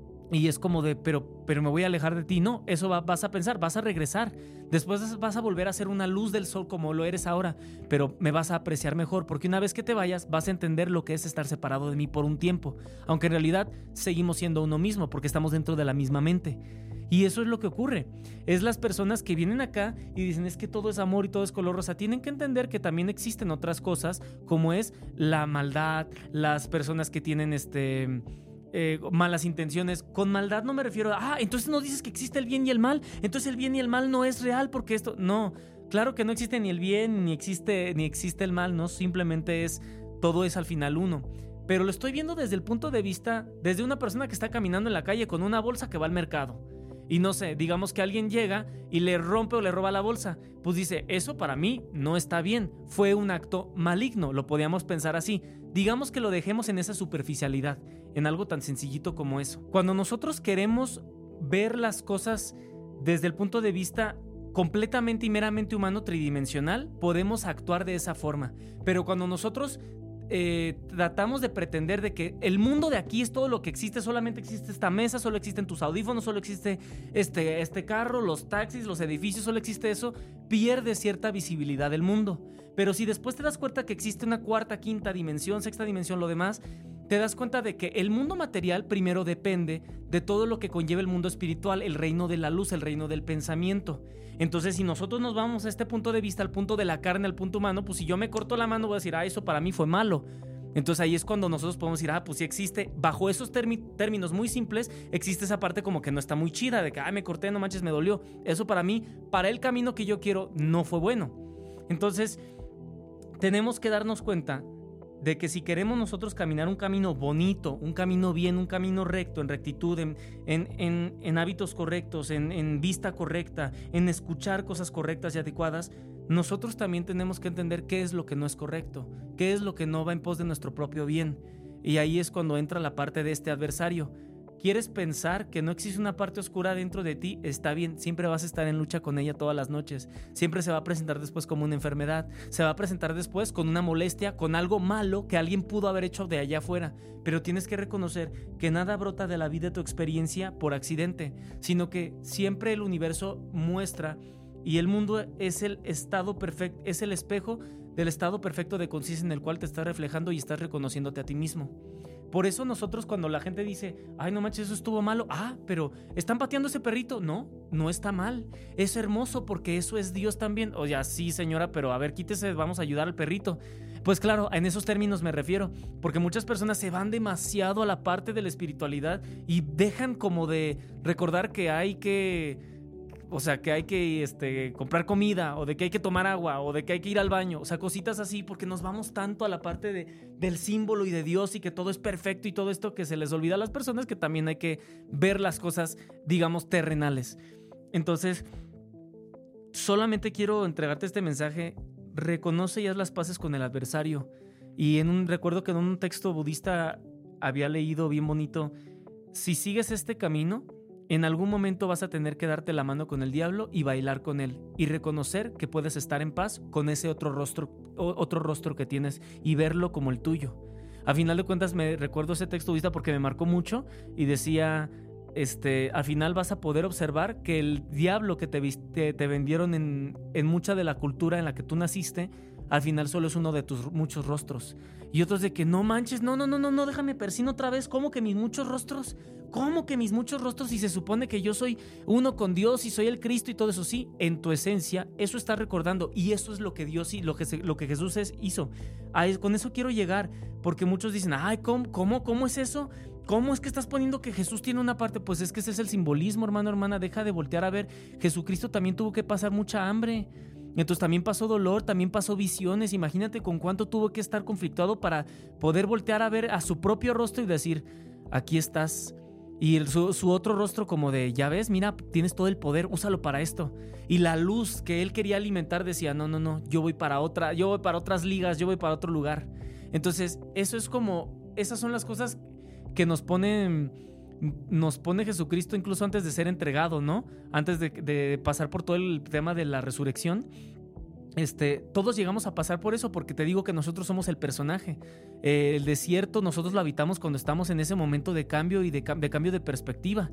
Y es como de, pero, pero me voy a alejar de ti. No, eso va, vas a pensar, vas a regresar. Después vas a volver a ser una luz del sol como lo eres ahora, pero me vas a apreciar mejor, porque una vez que te vayas vas a entender lo que es estar separado de mí por un tiempo, aunque en realidad seguimos siendo uno mismo, porque estamos dentro de la misma mente. Y eso es lo que ocurre. Es las personas que vienen acá y dicen, es que todo es amor y todo es color rosa. Tienen que entender que también existen otras cosas, como es la maldad, las personas que tienen este... Eh, malas intenciones. Con maldad no me refiero a, ah, entonces no dices que existe el bien y el mal, entonces el bien y el mal no es real porque esto, no, claro que no existe ni el bien ni existe, ni existe el mal, no, simplemente es, todo es al final uno, pero lo estoy viendo desde el punto de vista, desde una persona que está caminando en la calle con una bolsa que va al mercado. Y no sé, digamos que alguien llega y le rompe o le roba la bolsa. Pues dice, eso para mí no está bien. Fue un acto maligno, lo podíamos pensar así. Digamos que lo dejemos en esa superficialidad, en algo tan sencillito como eso. Cuando nosotros queremos ver las cosas desde el punto de vista completamente y meramente humano, tridimensional, podemos actuar de esa forma. Pero cuando nosotros Eh, tratamos de pretender de que el mundo de aquí es todo lo que existe, solamente existe esta mesa, solo existen tus audífonos, solo existe este, este carro, los taxis, los edificios, solo existe eso, pierde cierta visibilidad del mundo. Pero si después te das cuenta que existe una cuarta, quinta dimensión, sexta dimensión, lo demás, te das cuenta de que el mundo material primero depende de todo lo que conlleva el mundo espiritual, el reino de la luz, el reino del pensamiento. Entonces, si nosotros nos vamos a este punto de vista, al punto de la carne, al punto humano, pues si yo me corto la mano voy a decir, ah, eso para mí fue malo. Entonces ahí es cuando nosotros podemos decir, ah, pues sí existe, bajo esos termi- términos muy simples, existe esa parte como que no está muy chida, de que, ah, me corté, no manches, me dolió. Eso para mí, para el camino que yo quiero, no fue bueno. Entonces, tenemos que darnos cuenta de que si queremos nosotros caminar un camino bonito, un camino bien, un camino recto, en rectitud, en, en, en, en hábitos correctos, en, en vista correcta, en escuchar cosas correctas y adecuadas, nosotros también tenemos que entender qué es lo que no es correcto, qué es lo que no va en pos de nuestro propio bien. Y ahí es cuando entra la parte de este adversario. ¿Quieres pensar que no existe una parte oscura dentro de ti? Está bien, siempre vas a estar en lucha con ella todas las noches. Siempre se va a presentar después como una enfermedad. Se va a presentar después con una molestia, con algo malo que alguien pudo haber hecho de allá afuera. Pero tienes que reconocer que nada brota de la vida de tu experiencia por accidente, sino que siempre el universo muestra y el mundo es el estado perfecto, es el espejo del estado perfecto de conciencia en el cual te estás reflejando y estás reconociéndote a ti mismo. Por eso nosotros, cuando la gente dice, ay, no manches, eso estuvo malo, ah, pero ¿están pateando ese perrito? No, no está mal, es hermoso porque eso es Dios también. O ya, sí, señora, pero a ver, quítese, vamos a ayudar al perrito. Pues claro, en esos términos me refiero, porque muchas personas se van demasiado a la parte de la espiritualidad y dejan como de recordar que hay que... O sea, que hay que este, comprar comida, o de que hay que tomar agua, o de que hay que ir al baño. O sea, cositas así, porque nos vamos tanto a la parte de, del símbolo y de Dios y que todo es perfecto y todo esto, que se les olvida a las personas que también hay que ver las cosas, digamos, terrenales. Entonces, solamente quiero entregarte este mensaje. Reconoce y haz las paces con el adversario. Y en un, recuerdo que en un texto budista había leído bien bonito, si sigues este camino, en algún momento vas a tener que darte la mano con el diablo y bailar con él y reconocer que puedes estar en paz con ese otro rostro, otro rostro que tienes y verlo como el tuyo. A final de cuentas me recuerdo ese texto budista porque me marcó mucho y decía, este, al final vas a poder observar que el diablo que te, te, te vendieron en, en mucha de la cultura en la que tú naciste, al final solo es uno de tus muchos rostros. Y otros de que no manches, no, no, no, no, no, déjame persino otra vez. ¿Cómo que mis muchos rostros? ¿Cómo que mis muchos rostros? Si se supone que yo soy uno con Dios y soy el Cristo y todo eso. Sí, en tu esencia, eso está recordando. Y eso es lo que Dios y lo que, se, lo que Jesús es, hizo. Ay, con eso quiero llegar. Porque muchos dicen, ay, ¿cómo, cómo, cómo es eso? ¿Cómo es que estás poniendo que Jesús tiene una parte? Pues es que ese es el simbolismo, hermano, hermana. Deja de voltear a ver. Jesucristo también tuvo que pasar mucha hambre. Entonces también pasó dolor, también pasó visiones. Imagínate con cuánto tuvo que estar conflictuado para poder voltear a ver a su propio rostro y decir, aquí estás. Y el, su, su otro rostro como de, ya ves, mira, tienes todo el poder, úsalo para esto. Y la luz que él quería alimentar decía, no, no, no, yo voy para otra, yo voy para otras ligas, yo voy para otro lugar. Entonces eso es como, esas son las cosas que nos ponen... nos pone Jesucristo incluso antes de ser entregado, ¿no? Antes de, de pasar por todo el tema de la resurrección. Este, todos llegamos a pasar por eso, porque te digo que nosotros somos el personaje. Eh, el desierto nosotros lo habitamos cuando estamos en ese momento de cambio y de, de cambio de perspectiva.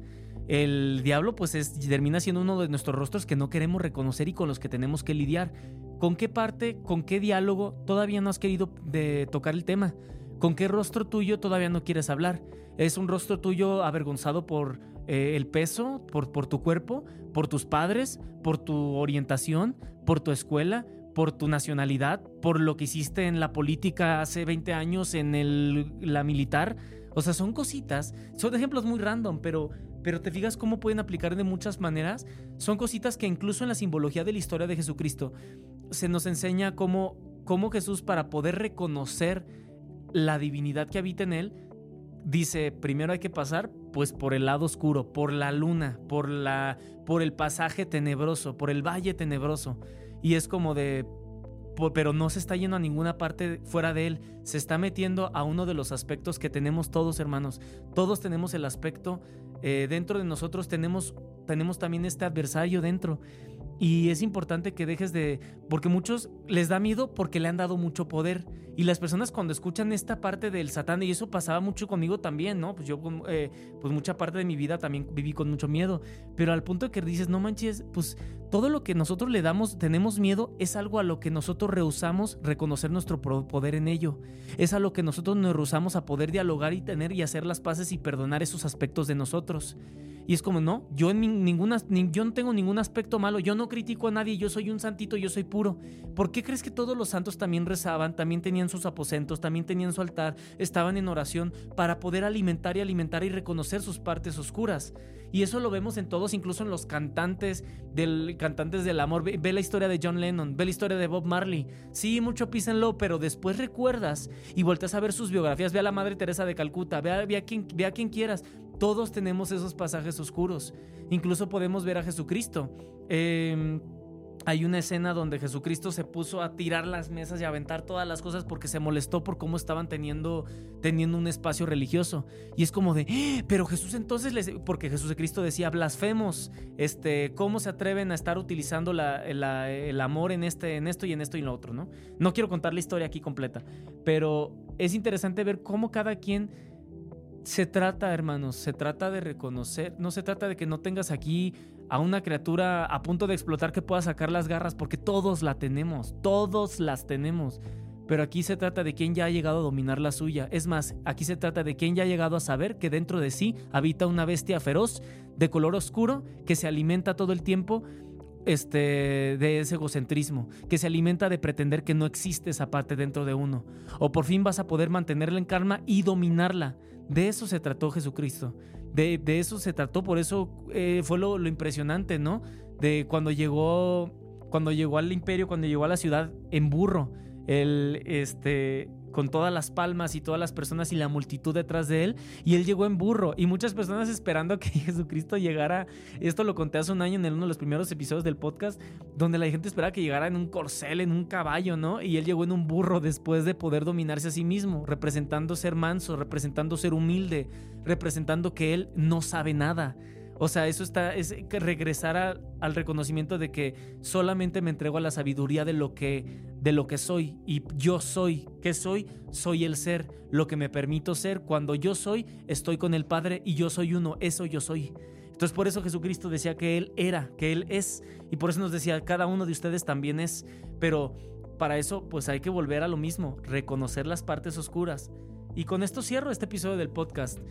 El diablo pues es, termina siendo uno de nuestros rostros que no queremos reconocer y con los que tenemos que lidiar. ¿Con qué parte, con qué diálogo todavía no has querido de tocar el tema? ¿Con qué rostro tuyo todavía no quieres hablar? ¿Es un rostro tuyo avergonzado por eh, el peso, por, por tu cuerpo, por tus padres, por tu orientación, por tu escuela, por tu nacionalidad, por lo que hiciste en la política hace veinte años, en el, la militar? O sea, son cositas, son ejemplos muy random, pero, pero te fijas cómo pueden aplicar de muchas maneras. Son cositas que incluso en la simbología de la historia de Jesucristo se nos enseña cómo, cómo Jesús, para poder reconocer la divinidad que habita en él, dice, primero hay que pasar pues por el lado oscuro, por la luna, por, la, por el pasaje tenebroso, por el valle tenebroso. Y es como de, por, pero no se está yendo a ninguna parte fuera de él, se está metiendo a uno de los aspectos que tenemos todos, hermanos. Todos tenemos el aspecto, eh, dentro de nosotros tenemos, tenemos también este adversario dentro. Y es importante que dejes de... Porque muchos les da miedo porque le han dado mucho poder. Y las personas cuando escuchan esta parte del Satán, y eso pasaba mucho conmigo también, ¿no? Pues yo, eh, pues mucha parte de mi vida también viví con mucho miedo. Pero al punto de que dices, no manches, pues todo lo que nosotros le damos, tenemos miedo, es algo a lo que nosotros rehusamos reconocer nuestro poder en ello. Es a lo que nosotros nos rehusamos a poder dialogar y tener y hacer las paces y perdonar esos aspectos de nosotros. Y es como, no, yo, en ninguna, yo no tengo ningún aspecto malo, yo no critico a nadie, yo soy un santito, yo soy puro. ¿Por qué crees que todos los santos también rezaban, también tenían sus aposentos, también tenían su altar, estaban en oración para poder alimentar y alimentar y reconocer sus partes oscuras? Y eso lo vemos en todos, incluso en los cantantes del, cantantes del amor. Ve, ve la historia de John Lennon, ve la historia de Bob Marley. Sí, mucho peace and love, pero después recuerdas y volteas a ver sus biografías. Ve a la Madre Teresa de Calcuta, ve a, ve a, quien, ve a quien quieras. Todos tenemos esos pasajes oscuros. Incluso podemos ver a Jesucristo. Eh, hay una escena donde Jesucristo se puso a tirar las mesas y a aventar todas las cosas porque se molestó por cómo estaban teniendo, teniendo un espacio religioso. Y es como de, ¡eh! Pero Jesús entonces, les... porque Jesucristo decía, blasfemos, este, ¿cómo se atreven a estar utilizando la, la, el amor en, este, en esto y en esto y en lo otro, ¿no? No quiero contar la historia aquí completa, pero es interesante ver cómo cada quien se trata, hermanos, se trata de reconocer, no se trata de que no tengas aquí a una criatura a punto de explotar que pueda sacar las garras, porque todos la tenemos, todos las tenemos. Pero aquí se trata de quien ya ha llegado a dominar la suya. Es más, aquí se trata de quien ya ha llegado a saber que dentro de sí habita una bestia feroz de color oscuro que se alimenta todo el tiempo este, de ese egocentrismo, que se alimenta de pretender que no existe esa parte dentro de uno. O por fin vas a poder mantenerla en calma y dominarla. De eso se trató Jesucristo. De, de eso se trató, por eso eh, fue lo, lo impresionante, ¿no? De cuando llegó, cuando llegó al imperio, cuando llegó a la ciudad en burro, él, este, con todas las palmas y todas las personas y la multitud detrás de él, y él llegó en burro, y muchas personas esperando a que Jesucristo llegara. Esto lo conté hace un año en uno de los primeros episodios del podcast, donde la gente esperaba que llegara en un corcel, en un caballo, ¿no? Y él llegó en un burro después de poder dominarse a sí mismo, representando ser manso, representando ser humilde, representando que él no sabe nada. O sea, eso está, es regresar a, al reconocimiento de que solamente me entrego a la sabiduría de lo que, de lo que soy. Y yo soy. ¿Qué soy? Soy el ser, lo que me permito ser. Cuando yo soy, estoy con el Padre y yo soy uno. Eso yo soy. Entonces por eso Jesucristo decía que Él era, que Él es. Y por eso nos decía, cada uno de ustedes también es. Pero para eso pues hay que volver a lo mismo, reconocer las partes oscuras. Y con esto cierro este episodio del podcast.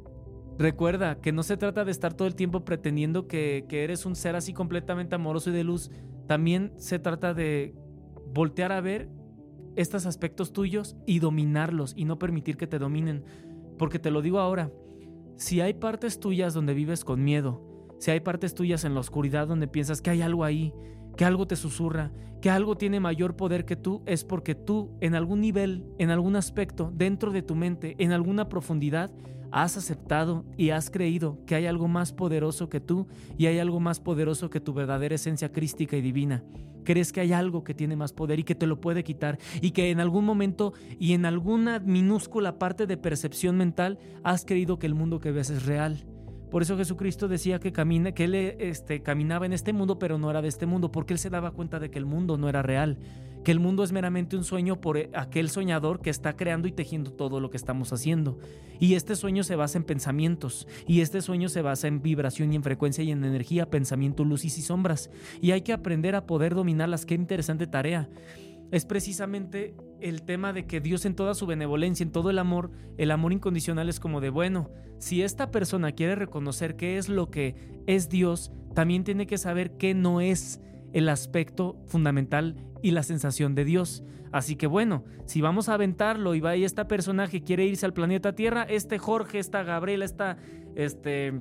Recuerda que no se trata de estar todo el tiempo pretendiendo que, que eres un ser así completamente amoroso y de luz. También se trata de voltear a ver estos aspectos tuyos y dominarlos y no permitir que te dominen. Porque te lo digo ahora, si hay partes tuyas donde vives con miedo, si hay partes tuyas en la oscuridad donde piensas que hay algo ahí, que algo te susurra, que algo tiene mayor poder que tú, es porque tú en algún nivel, en algún aspecto, dentro de tu mente, en alguna profundidad, has aceptado y has creído que hay algo más poderoso que tú y hay algo más poderoso que tu verdadera esencia crística y divina. Crees que hay algo que tiene más poder y que te lo puede quitar y que en algún momento y en alguna minúscula parte de percepción mental has creído que el mundo que ves es real. Por eso Jesucristo decía que, camina, que él este, caminaba en este mundo, pero no era de este mundo, porque él se daba cuenta de que el mundo no era real, que el mundo es meramente un sueño por aquel soñador que está creando y tejiendo todo lo que estamos haciendo. Y este sueño se basa en pensamientos, y este sueño se basa en vibración y en frecuencia y en energía, pensamiento, luces y sombras. Y hay que aprender a poder dominarlas. Qué interesante tarea. Es precisamente el tema de que Dios en toda su benevolencia, en todo el amor, el amor incondicional es como de, bueno, si esta persona quiere reconocer qué es lo que es Dios, también tiene que saber qué no es el aspecto fundamental y la sensación de Dios. Así que bueno, si vamos a aventarlo y va y esta personaje quiere irse al planeta Tierra, este Jorge, esta Gabriela, esta, este,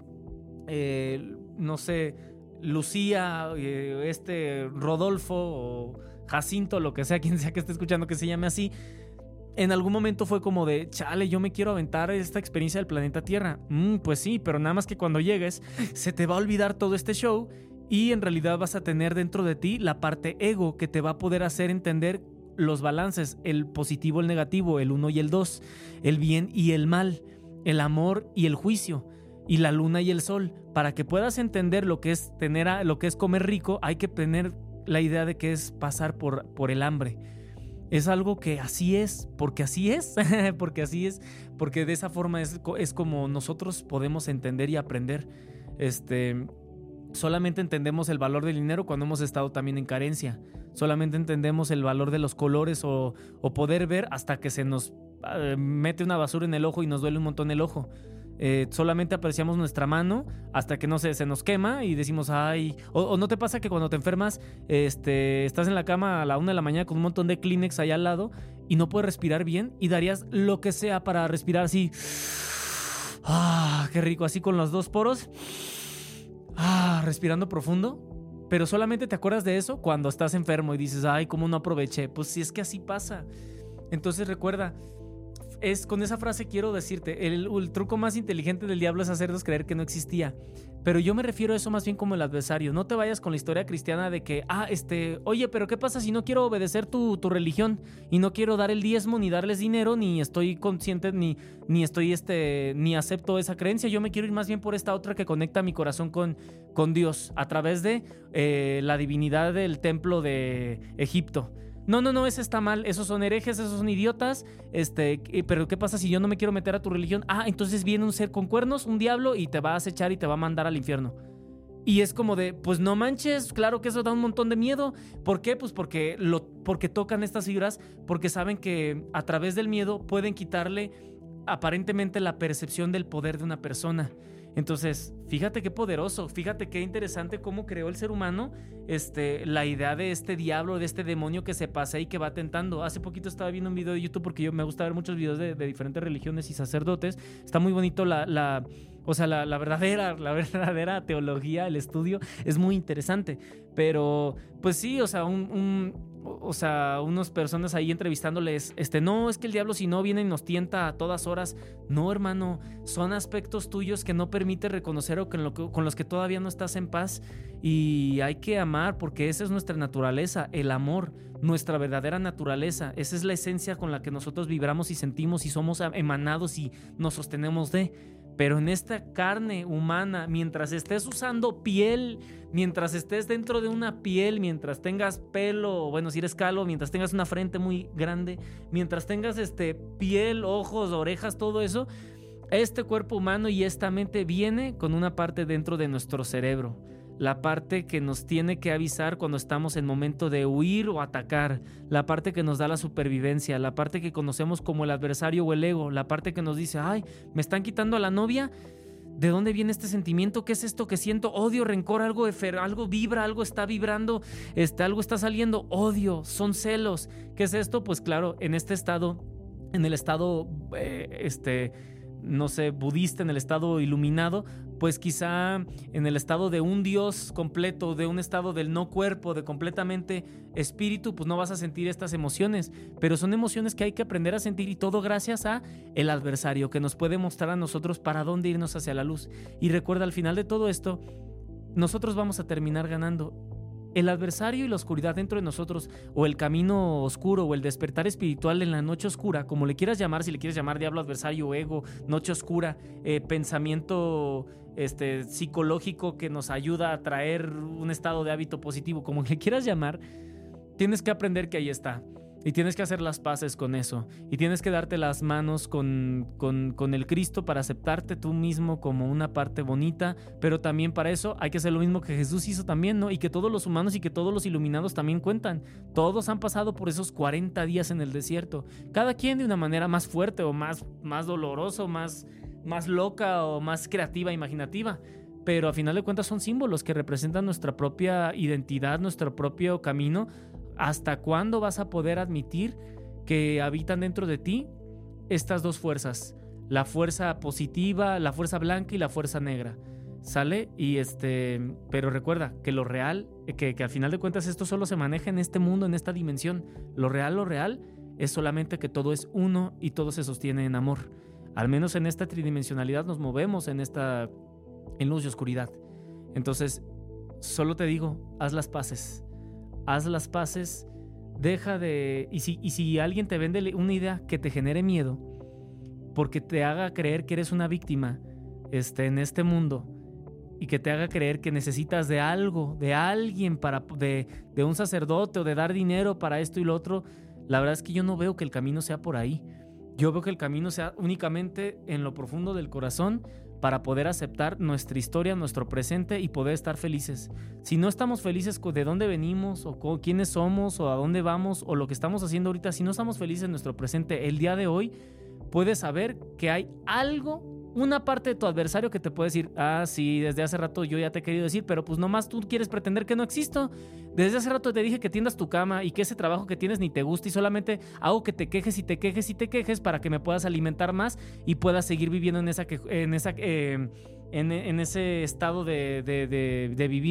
eh, no sé, Lucía, eh, este Rodolfo o Jacinto, lo que sea, quien sea que esté escuchando que se llame así, en algún momento fue como de, chale, yo me quiero aventar esta experiencia del planeta Tierra. Mm, pues sí, pero nada más que cuando llegues se te va a olvidar todo este show y en realidad vas a tener dentro de ti la parte ego que te va a poder hacer entender los balances, el positivo, el negativo, el uno y el dos, el bien y el mal, el amor y el juicio, y la luna y el sol. Para que puedas entender lo que es tener a, lo que es comer rico, hay que tener la idea de que es pasar por, por el hambre. Es algo que así es, porque así es, porque así es, porque de esa forma es, es como nosotros podemos entender y aprender. Este, solamente entendemos el valor del dinero cuando hemos estado también en carencia. Solamente entendemos el valor de los colores o, o poder ver hasta que se nos uh, mete una basura en el ojo y nos duele un montón el ojo. Eh, solamente apreciamos nuestra mano hasta que no sé, se nos quema y decimos ay, o, o no te pasa que cuando te enfermas este, estás en la cama a la una de la mañana con un montón de Kleenex allá al lado y no puedes respirar bien y darías lo que sea para respirar así, ah, qué rico, así con los dos poros, ah, respirando profundo, pero solamente te acuerdas de eso cuando estás enfermo y dices ay, cómo no aproveché. Pues si es que así pasa. Entonces recuerda, es, con esa frase quiero decirte, el, el truco más inteligente del diablo es hacernos creer que no existía. pero yo me refiero a eso más bien como el adversario. No te vayas con la historia cristiana de que, ah, este, oye, pero ¿qué pasa si no quiero obedecer tu, tu religión y no quiero dar el diezmo, ni darles dinero, ni estoy consciente, ni, ni estoy, este, ni acepto esa creencia? Yo me quiero ir más bien por esta otra que conecta mi corazón con, con Dios a través de eh, la divinidad del templo de Egipto. No, no, no, ese está mal, esos son herejes, esos son idiotas, este, pero ¿qué pasa si yo no me quiero meter a tu religión? Ah, entonces viene un ser con cuernos, un diablo, y te va a acechar y te va a mandar al infierno. Y es como de, pues no manches, claro que eso da un montón de miedo. ¿Por qué? Pues porque, lo, porque tocan estas fibras, porque saben que a través del miedo pueden quitarle aparentemente la percepción del poder de una persona. Entonces, fíjate qué poderoso, fíjate qué interesante cómo creó el ser humano este, la idea de este diablo, de este demonio que se pasea y que va tentando. Hace poquito estaba viendo un video de YouTube porque yo me gusta ver muchos videos de, de diferentes religiones y sacerdotes. Está muy bonito la... la O sea, la, la, verdadera, la verdadera teología, el estudio, es muy interesante. Pero, pues sí, o sea, un, un, o sea, unas personas ahí entrevistándoles, este, no, es que el diablo si no viene y nos tienta a todas horas. No, hermano, son aspectos tuyos que no permite reconocer o con, lo que, con los que todavía no estás en paz. Y hay que amar, porque esa es nuestra naturaleza, el amor, nuestra verdadera naturaleza. Esa es la esencia con la que nosotros vibramos y sentimos y somos emanados y nos sostenemos de... Pero en esta carne humana, mientras estés usando piel, mientras estés dentro de una piel, mientras tengas pelo, bueno, si eres calvo, mientras tengas una frente muy grande, mientras tengas este, piel, ojos, orejas, todo eso, este cuerpo humano y esta mente viene con una parte dentro de nuestro cerebro. La parte que nos tiene que avisar cuando estamos en momento de huir o atacar, la parte que nos da la supervivencia, la parte que conocemos como el adversario o el ego, la parte que nos dice, ay, me están quitando a la novia, ¿de dónde viene este sentimiento? ¿Qué es esto que siento? Odio, rencor, algo, efer- algo vibra, algo está vibrando, este, algo está saliendo, odio, son celos. ¿Qué es esto? Pues claro, en este estado, en el estado, eh, este... no sé, budista, en el estado iluminado, pues quizá en el estado de un Dios completo, de un estado del no cuerpo, de completamente espíritu, pues no vas a sentir estas emociones, pero son emociones que hay que aprender a sentir, y todo gracias a el adversario que nos puede mostrar a nosotros para dónde irnos hacia la luz. Y recuerda, al final de todo esto, nosotros vamos a terminar ganando. El adversario y la oscuridad dentro de nosotros, o el camino oscuro, o el despertar espiritual en la noche oscura, como le quieras llamar, si le quieres llamar diablo, adversario, ego, noche oscura, eh, pensamiento este, psicológico que nos ayuda a traer un estado de hábito positivo, como le quieras llamar, tienes que aprender que ahí está. Y tienes que hacer las paces con eso. Y tienes que darte las manos con, con, con el Cristo para aceptarte tú mismo como una parte bonita. Pero también para eso hay que hacer lo mismo que Jesús hizo también, ¿no? Y que todos los humanos y que todos los iluminados también cuentan. Todos han pasado por esos cuarenta días en el desierto. Cada quien de una manera más fuerte o más, más dolorosa, más, más loca o más creativa, imaginativa. Pero a final de cuentas son símbolos que representan nuestra propia identidad, nuestro propio camino. ¿Hasta cuándo vas a poder admitir que habitan dentro de ti estas dos fuerzas? La fuerza positiva, la fuerza blanca y la fuerza negra. ¿Sale? Y este, pero recuerda que lo real, que, que al final de cuentas esto solo se maneja en este mundo, en esta dimensión. Lo real, lo real es solamente que todo es uno y todo se sostiene en amor. Al menos en esta tridimensionalidad nos movemos en esta, en luz y oscuridad. Entonces, solo te digo, haz las paces. Haz las paces, deja de... Y si, y si alguien te vende una idea que te genere miedo, porque te haga creer que eres una víctima este, en este mundo, y que te haga creer que necesitas de algo, de alguien, para, de, de un sacerdote o de dar dinero para esto y lo otro, la verdad es que yo no veo que el camino sea por ahí. Yo veo que el camino sea únicamente en lo profundo del corazón, para poder aceptar nuestra historia, nuestro presente y poder estar felices. Si no estamos felices con de dónde venimos o con quiénes somos o a dónde vamos o lo que estamos haciendo ahorita, si no estamos felices en nuestro presente el día de hoy, puedes saber que hay algo, una parte de tu adversario que te puede decir, ah, sí, desde hace rato yo ya te he querido decir, pero pues nomás tú quieres pretender que no existo. Desde hace rato te dije que tiendas tu cama y que ese trabajo que tienes ni te gusta y solamente hago que te quejes y te quejes y te quejes para que me puedas alimentar más y puedas seguir viviendo en esa, que, en, esa eh, en, en ese estado de, de, de, de vivir.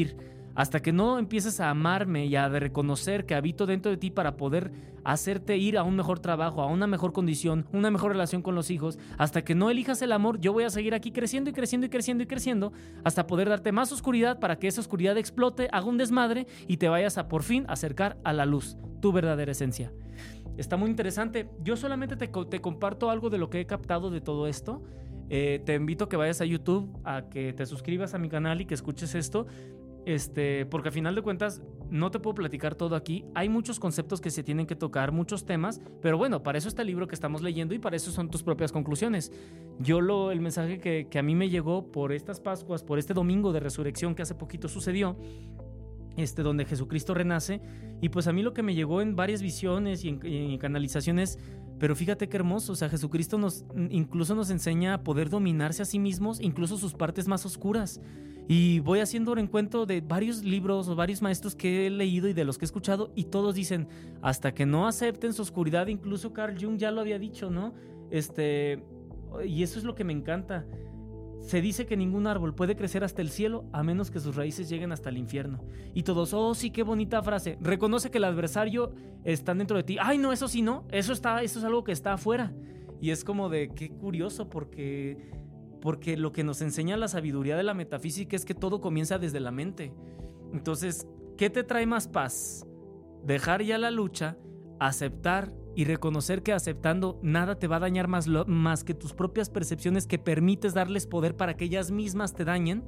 Hasta que no empieces a amarme y a reconocer que habito dentro de ti para poder hacerte ir a un mejor trabajo, a una mejor condición, una mejor relación con los hijos, hasta que no elijas el amor, yo voy a seguir aquí creciendo y creciendo y creciendo y creciendo hasta poder darte más oscuridad para que esa oscuridad explote, haga un desmadre y te vayas a por fin acercar a la luz, tu verdadera esencia. Está muy interesante. Yo solamente te, te comparto algo de lo que he captado de todo esto. Eh, te invito a que vayas a YouTube, a que te suscribas a mi canal y que escuches esto. Este, porque a final de cuentas no te puedo platicar todo aquí. Hay muchos conceptos que se tienen que tocar, muchos temas, pero bueno, para eso está el libro que estamos leyendo y para eso son tus propias conclusiones. Yo lo, el mensaje que, que a mí me llegó por estas Pascuas, por este domingo de resurrección que hace poquito sucedió, este, donde Jesucristo renace, y pues a mí lo que me llegó en varias visiones y en, y en canalizaciones, pero fíjate qué hermoso, o sea, Jesucristo nos, incluso nos enseña a poder dominarse a sí mismos, incluso sus partes más oscuras. Y voy haciendo un encuentro de varios libros o varios maestros que he leído y de los que he escuchado, y todos dicen, hasta que no acepten su oscuridad, incluso Carl Jung ya lo había dicho, ¿no? Este, y eso es lo que me encanta. Se dice que ningún árbol puede crecer hasta el cielo a menos que sus raíces lleguen hasta el infierno. Y todos, oh sí, qué bonita frase. Reconoce que el adversario está dentro de ti. Ay, no, eso sí, no. Eso, está, eso es algo que está afuera. Y es como de, qué curioso, porque, porque lo que nos enseña la sabiduría de la metafísica es que todo comienza desde la mente. Entonces, ¿qué te trae más paz? Dejar ya la lucha, aceptar y reconocer que aceptando nada te va a dañar más, lo, más que tus propias percepciones que permites darles poder para que ellas mismas te dañen,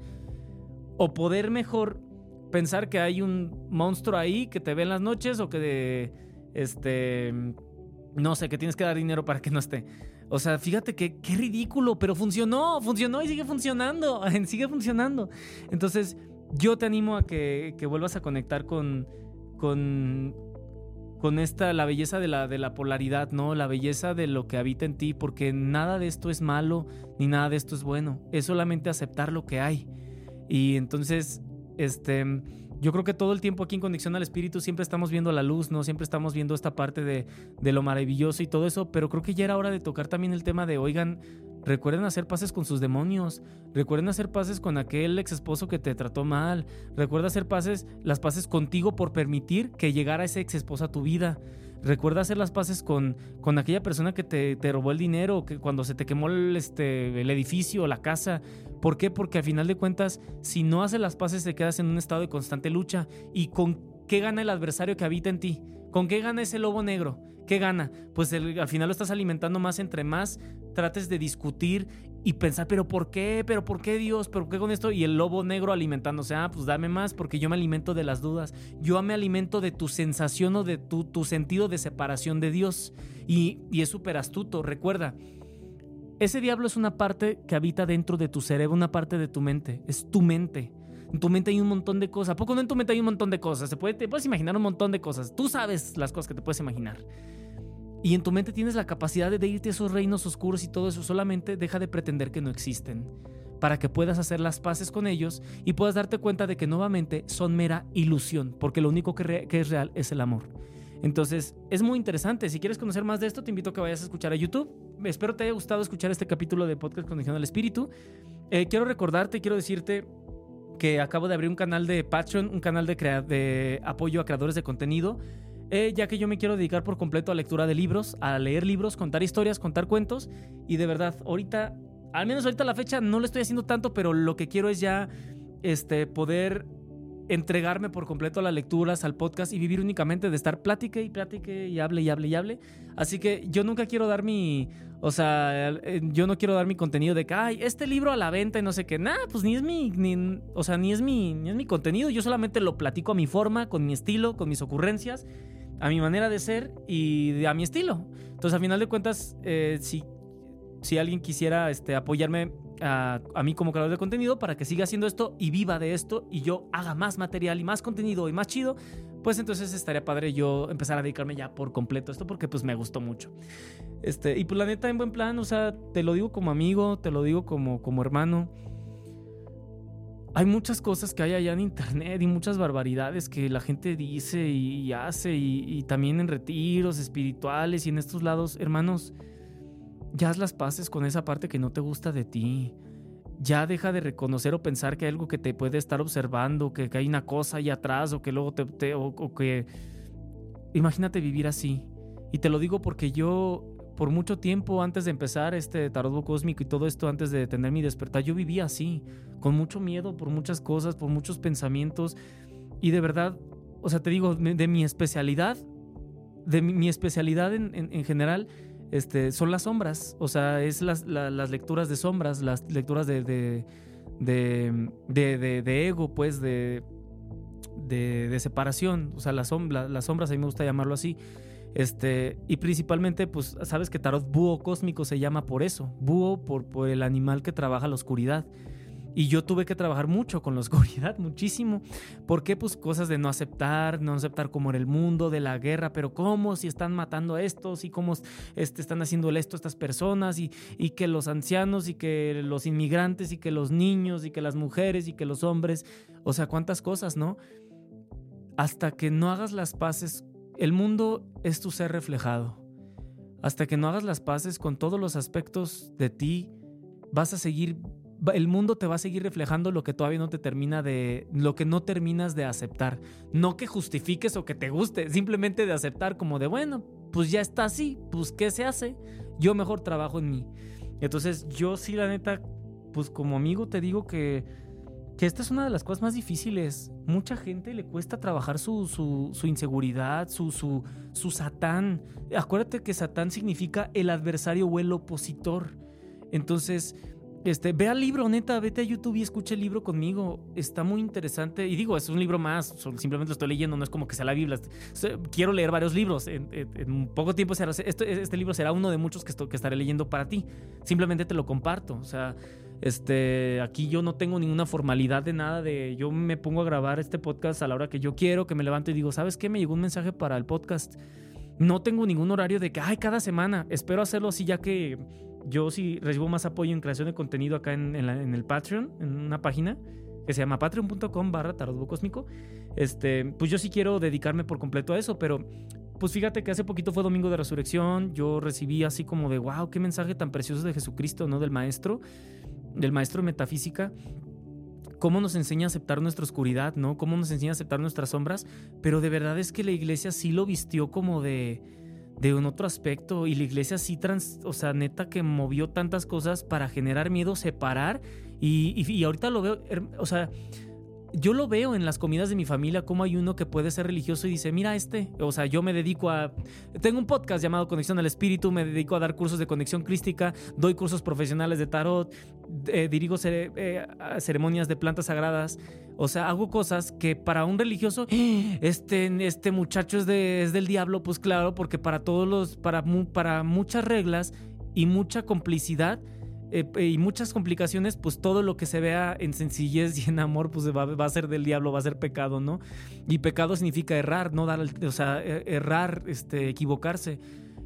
o poder mejor pensar que hay un monstruo ahí que te ve en las noches o que de, este, no sé, que tienes que dar dinero para que no esté. O sea, fíjate que qué ridículo, pero funcionó, funcionó y sigue funcionando, sigue funcionando. Entonces yo te animo a que, que vuelvas a conectar con... con con esta, la belleza de la, de la polaridad, ¿no? La belleza de lo que habita en ti, porque nada de esto es malo, ni nada de esto es bueno. Es solamente aceptar lo que hay. Y entonces, este, yo creo que todo el tiempo aquí en Conexión al Espíritu siempre estamos viendo la luz, ¿no? Siempre estamos viendo esta parte de, de lo maravilloso y todo eso, pero creo que ya era hora de tocar también el tema de, oigan, recuerden hacer paces con sus demonios, recuerden hacer paces con aquel ex esposo que te trató mal, recuerda hacer paces, las paces contigo por permitir que llegara ese ex esposo a tu vida, recuerda hacer las paces con, con aquella persona que te, te robó el dinero, que cuando se te quemó el, este, el edificio, la casa. ¿Por qué? Porque al final de cuentas, si no haces las paces te quedas en un estado de constante lucha. ¿Y con qué gana el adversario que habita en ti? ¿Con qué gana ese lobo negro? ¿Qué gana? Pues el, al final lo estás alimentando más entre más trates de discutir y pensar, ¿pero por qué? ¿Pero por qué, Dios? ¿Pero por qué con esto? Y el lobo negro alimentándose, ah, pues dame más porque yo me alimento de las dudas. Yo me alimento de tu sensación o de tu, tu sentido de separación de Dios. Y, y es súper astuto, recuerda. Ese diablo es una parte que habita dentro de tu cerebro, una parte de tu mente. Es tu mente. En tu mente hay un montón de cosas. ¿A poco no en tu mente hay un montón de cosas? Se puede, te puedes imaginar un montón de cosas. Tú sabes las cosas que te puedes imaginar. Y en tu mente tienes la capacidad de irte a esos reinos oscuros y todo eso. Solamente deja de pretender que no existen, para que puedas hacer las paces con ellos y puedas darte cuenta de que nuevamente son mera ilusión, porque lo único que, re- que es real es el amor. Entonces, es muy interesante. Si quieres conocer más de esto, te invito a que vayas a escuchar a YouTube. Espero te haya gustado escuchar este capítulo de Podcast Conexión al Espíritu. Eh, quiero recordarte, quiero decirte que acabo de abrir un canal de Patreon, un canal de, crea- de apoyo a creadores de contenido, eh, ya que yo me quiero dedicar por completo a lectura de libros, a leer libros, contar historias, contar cuentos. Y de verdad, ahorita, al menos ahorita a la fecha, no lo estoy haciendo tanto, pero lo que quiero es ya este, poder entregarme por completo a las lecturas, al podcast y vivir únicamente de estar platique y platique y hable y hable y hable. Así que yo nunca quiero dar mi, o sea, yo no quiero dar mi contenido de que, ay, este libro a la venta y no sé qué. Nah, pues ni es mi, ni, o sea, ni es mi, ni es mi contenido. Yo solamente lo platico a mi forma, con mi estilo, con mis ocurrencias, a mi manera de ser y a mi estilo. Entonces, al final de cuentas, eh, si, si alguien quisiera este, apoyarme A, a mí como creador de contenido para que siga haciendo esto y viva de esto y yo haga más material y más contenido y más chido, pues entonces estaría padre yo empezar a dedicarme ya por completo a esto porque pues me gustó mucho. Este, y pues la neta en buen plan, o sea, te lo digo como amigo, te lo digo como, como hermano. Hay muchas cosas que hay allá en internet y muchas barbaridades que la gente dice y, y hace y, y también en retiros espirituales y en estos lados, hermanos. Ya haz las paces con esa parte que no te gusta de ti. ya deja de reconocer o pensar que hay algo que te puede estar observando, que, que hay una cosa ahí atrás o que luego te... te o, o que... Imagínate vivir así. Y te lo digo porque yo, por mucho tiempo antes de empezar este tarot cósmico y todo esto, antes de tener mi despertar, yo vivía así, con mucho miedo por muchas cosas, por muchos pensamientos. Y de verdad, o sea, te digo, de mi especialidad, de mi, mi especialidad en, en, en general, este, son las sombras. O sea, es las, la, las lecturas de sombras, las lecturas de, de, de, de, de, de ego, pues, de, de, de separación. O sea, las, sombra, las sombras, a mí me gusta llamarlo así. Este, y principalmente, pues, sabes que tarot búho cósmico se llama por eso. Búho por, por el animal que trabaja la oscuridad. Y yo tuve que trabajar mucho con la oscuridad, muchísimo. ¿Por qué? Pues cosas de no aceptar, no aceptar cómo era el mundo, de la guerra, pero cómo si están matando a estos y cómo este, están haciendo esto estas personas y, y que los ancianos y que los inmigrantes y que los niños y que las mujeres y que los hombres, o sea, cuántas cosas, ¿no? Hasta que no hagas las paces, el mundo es tu ser reflejado. Hasta que no hagas las paces con todos los aspectos de ti, vas a seguir... el mundo te va a seguir reflejando lo que todavía no te termina de, lo que no terminas de aceptar. No que justifiques o que te guste, simplemente de aceptar como de, bueno, pues ya está así, pues ¿qué se hace? Yo mejor trabajo en mí. Entonces yo sí, la neta, pues como amigo te digo que, que esta es una de las cosas más difíciles. Mucha gente le cuesta trabajar su, su, su inseguridad, su, su, su Satán. Acuérdate que Satán significa el adversario o el opositor. Entonces... Este, ve al libro, neta, vete a YouTube y escucha el libro conmigo. Está muy interesante. Y digo, es un libro más, simplemente lo estoy leyendo, no es como que sea la Biblia. Quiero leer varios libros. En, en, en poco tiempo será, este, este libro será uno de muchos que, esto, que estaré leyendo para ti. Simplemente te lo comparto. O sea, este, aquí yo no tengo ninguna formalidad de nada. De, yo me pongo a grabar este podcast a la hora que yo quiero, que me levanto y digo, ¿sabes qué? Me llegó un mensaje para el podcast. No tengo ningún horario de que, ay, cada semana. Espero hacerlo así, ya que yo sí recibo más apoyo en creación de contenido acá en, en, la, en el Patreon, en una página que se llama patreon punto com barra tarot cósmico. Este, pues yo sí quiero dedicarme por completo a eso, pero pues fíjate que hace poquito fue Domingo de Resurrección. Yo recibí así como de, wow, qué mensaje tan precioso de Jesucristo, ¿no? Del maestro, del maestro de metafísica. Cómo nos enseña a aceptar nuestra oscuridad, ¿no? Cómo nos enseña a aceptar nuestras sombras. Pero de verdad es que la iglesia sí lo vistió como de... de un otro aspecto, y la iglesia sí, trans, o sea, neta que movió tantas cosas para generar miedo, separar, y, y, y ahorita lo veo, o sea, yo lo veo en las comidas de mi familia, cómo hay uno que puede ser religioso y dice, mira este, o sea, yo me dedico a, tengo un podcast llamado Conexión al Espíritu, me dedico a dar cursos de conexión crística, doy cursos profesionales de tarot, eh, dirijo cere, eh, ceremonias de plantas sagradas. O sea, hago cosas que para un religioso, este, este muchacho es, de, es del diablo, pues claro, porque para todos los, para, para muchas reglas y mucha complicidad eh, y muchas complicaciones, pues todo lo que se vea en sencillez y en amor, pues va, va a ser del diablo, va a ser pecado, ¿no? Y pecado significa errar, no dar, o sea, errar, este, equivocarse,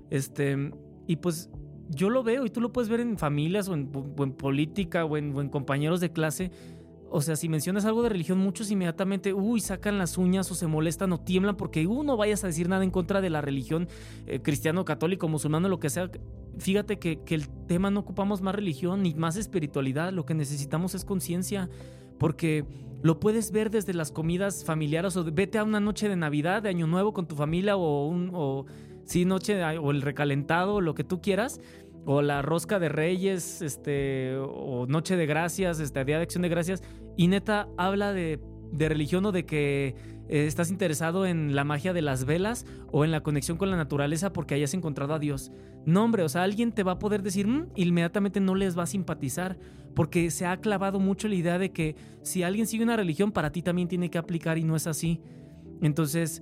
este, y pues yo lo veo y tú lo puedes ver en familias o en, o en política o en, o en compañeros de clase. O sea, si mencionas algo de religión, muchos inmediatamente, uy, sacan las uñas o se molestan o tiemblan porque, uh, no vayas a decir nada en contra de la religión eh, cristiano, católico, musulmano, lo que sea. Fíjate que, que el tema no ocupamos más religión ni más espiritualidad, lo que necesitamos es conciencia, porque lo puedes ver desde las comidas familiares, o vete a una noche de Navidad, de Año Nuevo con tu familia, o, un, o sí, noche, o el recalentado, lo que tú quieras, o la rosca de Reyes, este, o Noche de Gracias, este, Día de Acción de Gracias, y neta habla de, de religión o de que eh, estás interesado en la magia de las velas o en la conexión con la naturaleza porque hayas encontrado a Dios. No, hombre, o sea, alguien te va a poder decir, mmm, inmediatamente no les va a simpatizar, porque se ha clavado mucho la idea de que si alguien sigue una religión, para ti también tiene que aplicar, y no es así. Entonces...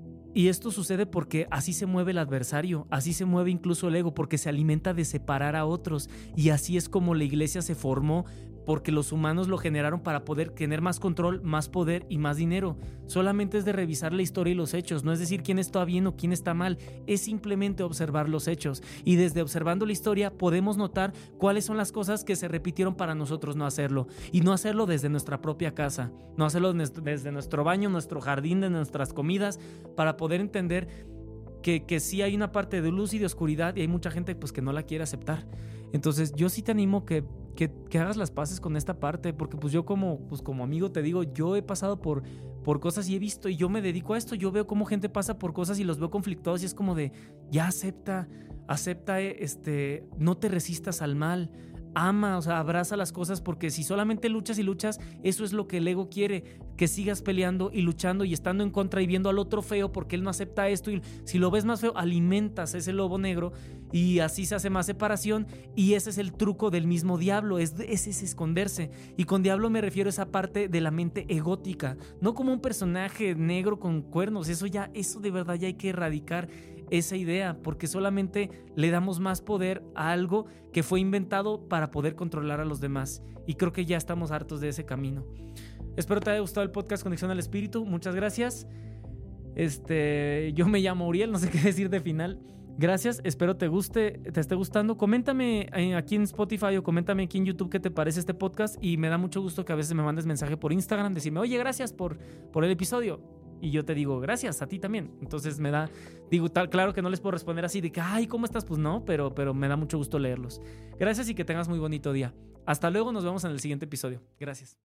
Y esto sucede porque así se mueve el adversario, así se mueve incluso el ego, porque se alimenta de separar a otros. Y así es como la iglesia se formó, porque los humanos lo generaron para poder tener más control, más poder y más dinero. Solamente es de revisar la historia y los hechos, no es decir quién está bien o quién está mal, es simplemente observar los hechos. Y desde observando la historia podemos notar cuáles son las cosas que se repitieron para nosotros no hacerlo. Y no hacerlo desde nuestra propia casa, no hacerlo desde nuestro baño, nuestro jardín, de nuestras comidas, para poder entender que, que sí hay una parte de luz y de oscuridad, y hay mucha gente pues que no la quiere aceptar. Entonces yo sí te animo que que, que hagas las paces con esta parte, porque pues yo como, pues como amigo te digo, yo he pasado por, por cosas y he visto y yo me dedico a esto, yo veo cómo gente pasa por cosas y los veo conflictuados y es como de, ya acepta, acepta, este, no te resistas al mal, ama, o sea, abraza las cosas, porque si solamente luchas y luchas, eso es lo que el ego quiere, que sigas peleando y luchando y estando en contra y viendo al otro feo porque él no acepta esto, y si lo ves más feo, alimentas ese lobo negro y así se hace más separación, y ese es el truco del mismo diablo, es, es, es esconderse. Y con diablo me refiero a esa parte de la mente egótica, no como un personaje negro con cuernos, eso ya, eso de verdad ya hay que erradicar esa idea, porque solamente le damos más poder a algo que fue inventado para poder controlar a los demás, y creo que ya estamos hartos de ese camino. Espero te haya gustado el podcast Conexión al Espíritu, muchas gracias. Este, yo me llamo Uriel, no sé qué decir de final. Gracias, espero te guste, te esté gustando. Coméntame aquí en Spotify o coméntame aquí en YouTube qué te parece este podcast, y me da mucho gusto que a veces me mandes mensaje por Instagram, decirme, oye, gracias por, por el episodio. Y yo te digo, gracias a ti también. Entonces me da, digo, tal, claro que no les puedo responder así de que, ay, ¿cómo estás? Pues no, pero, pero me da mucho gusto leerlos. Gracias y que tengas muy bonito día. Hasta luego, nos vemos en el siguiente episodio. Gracias.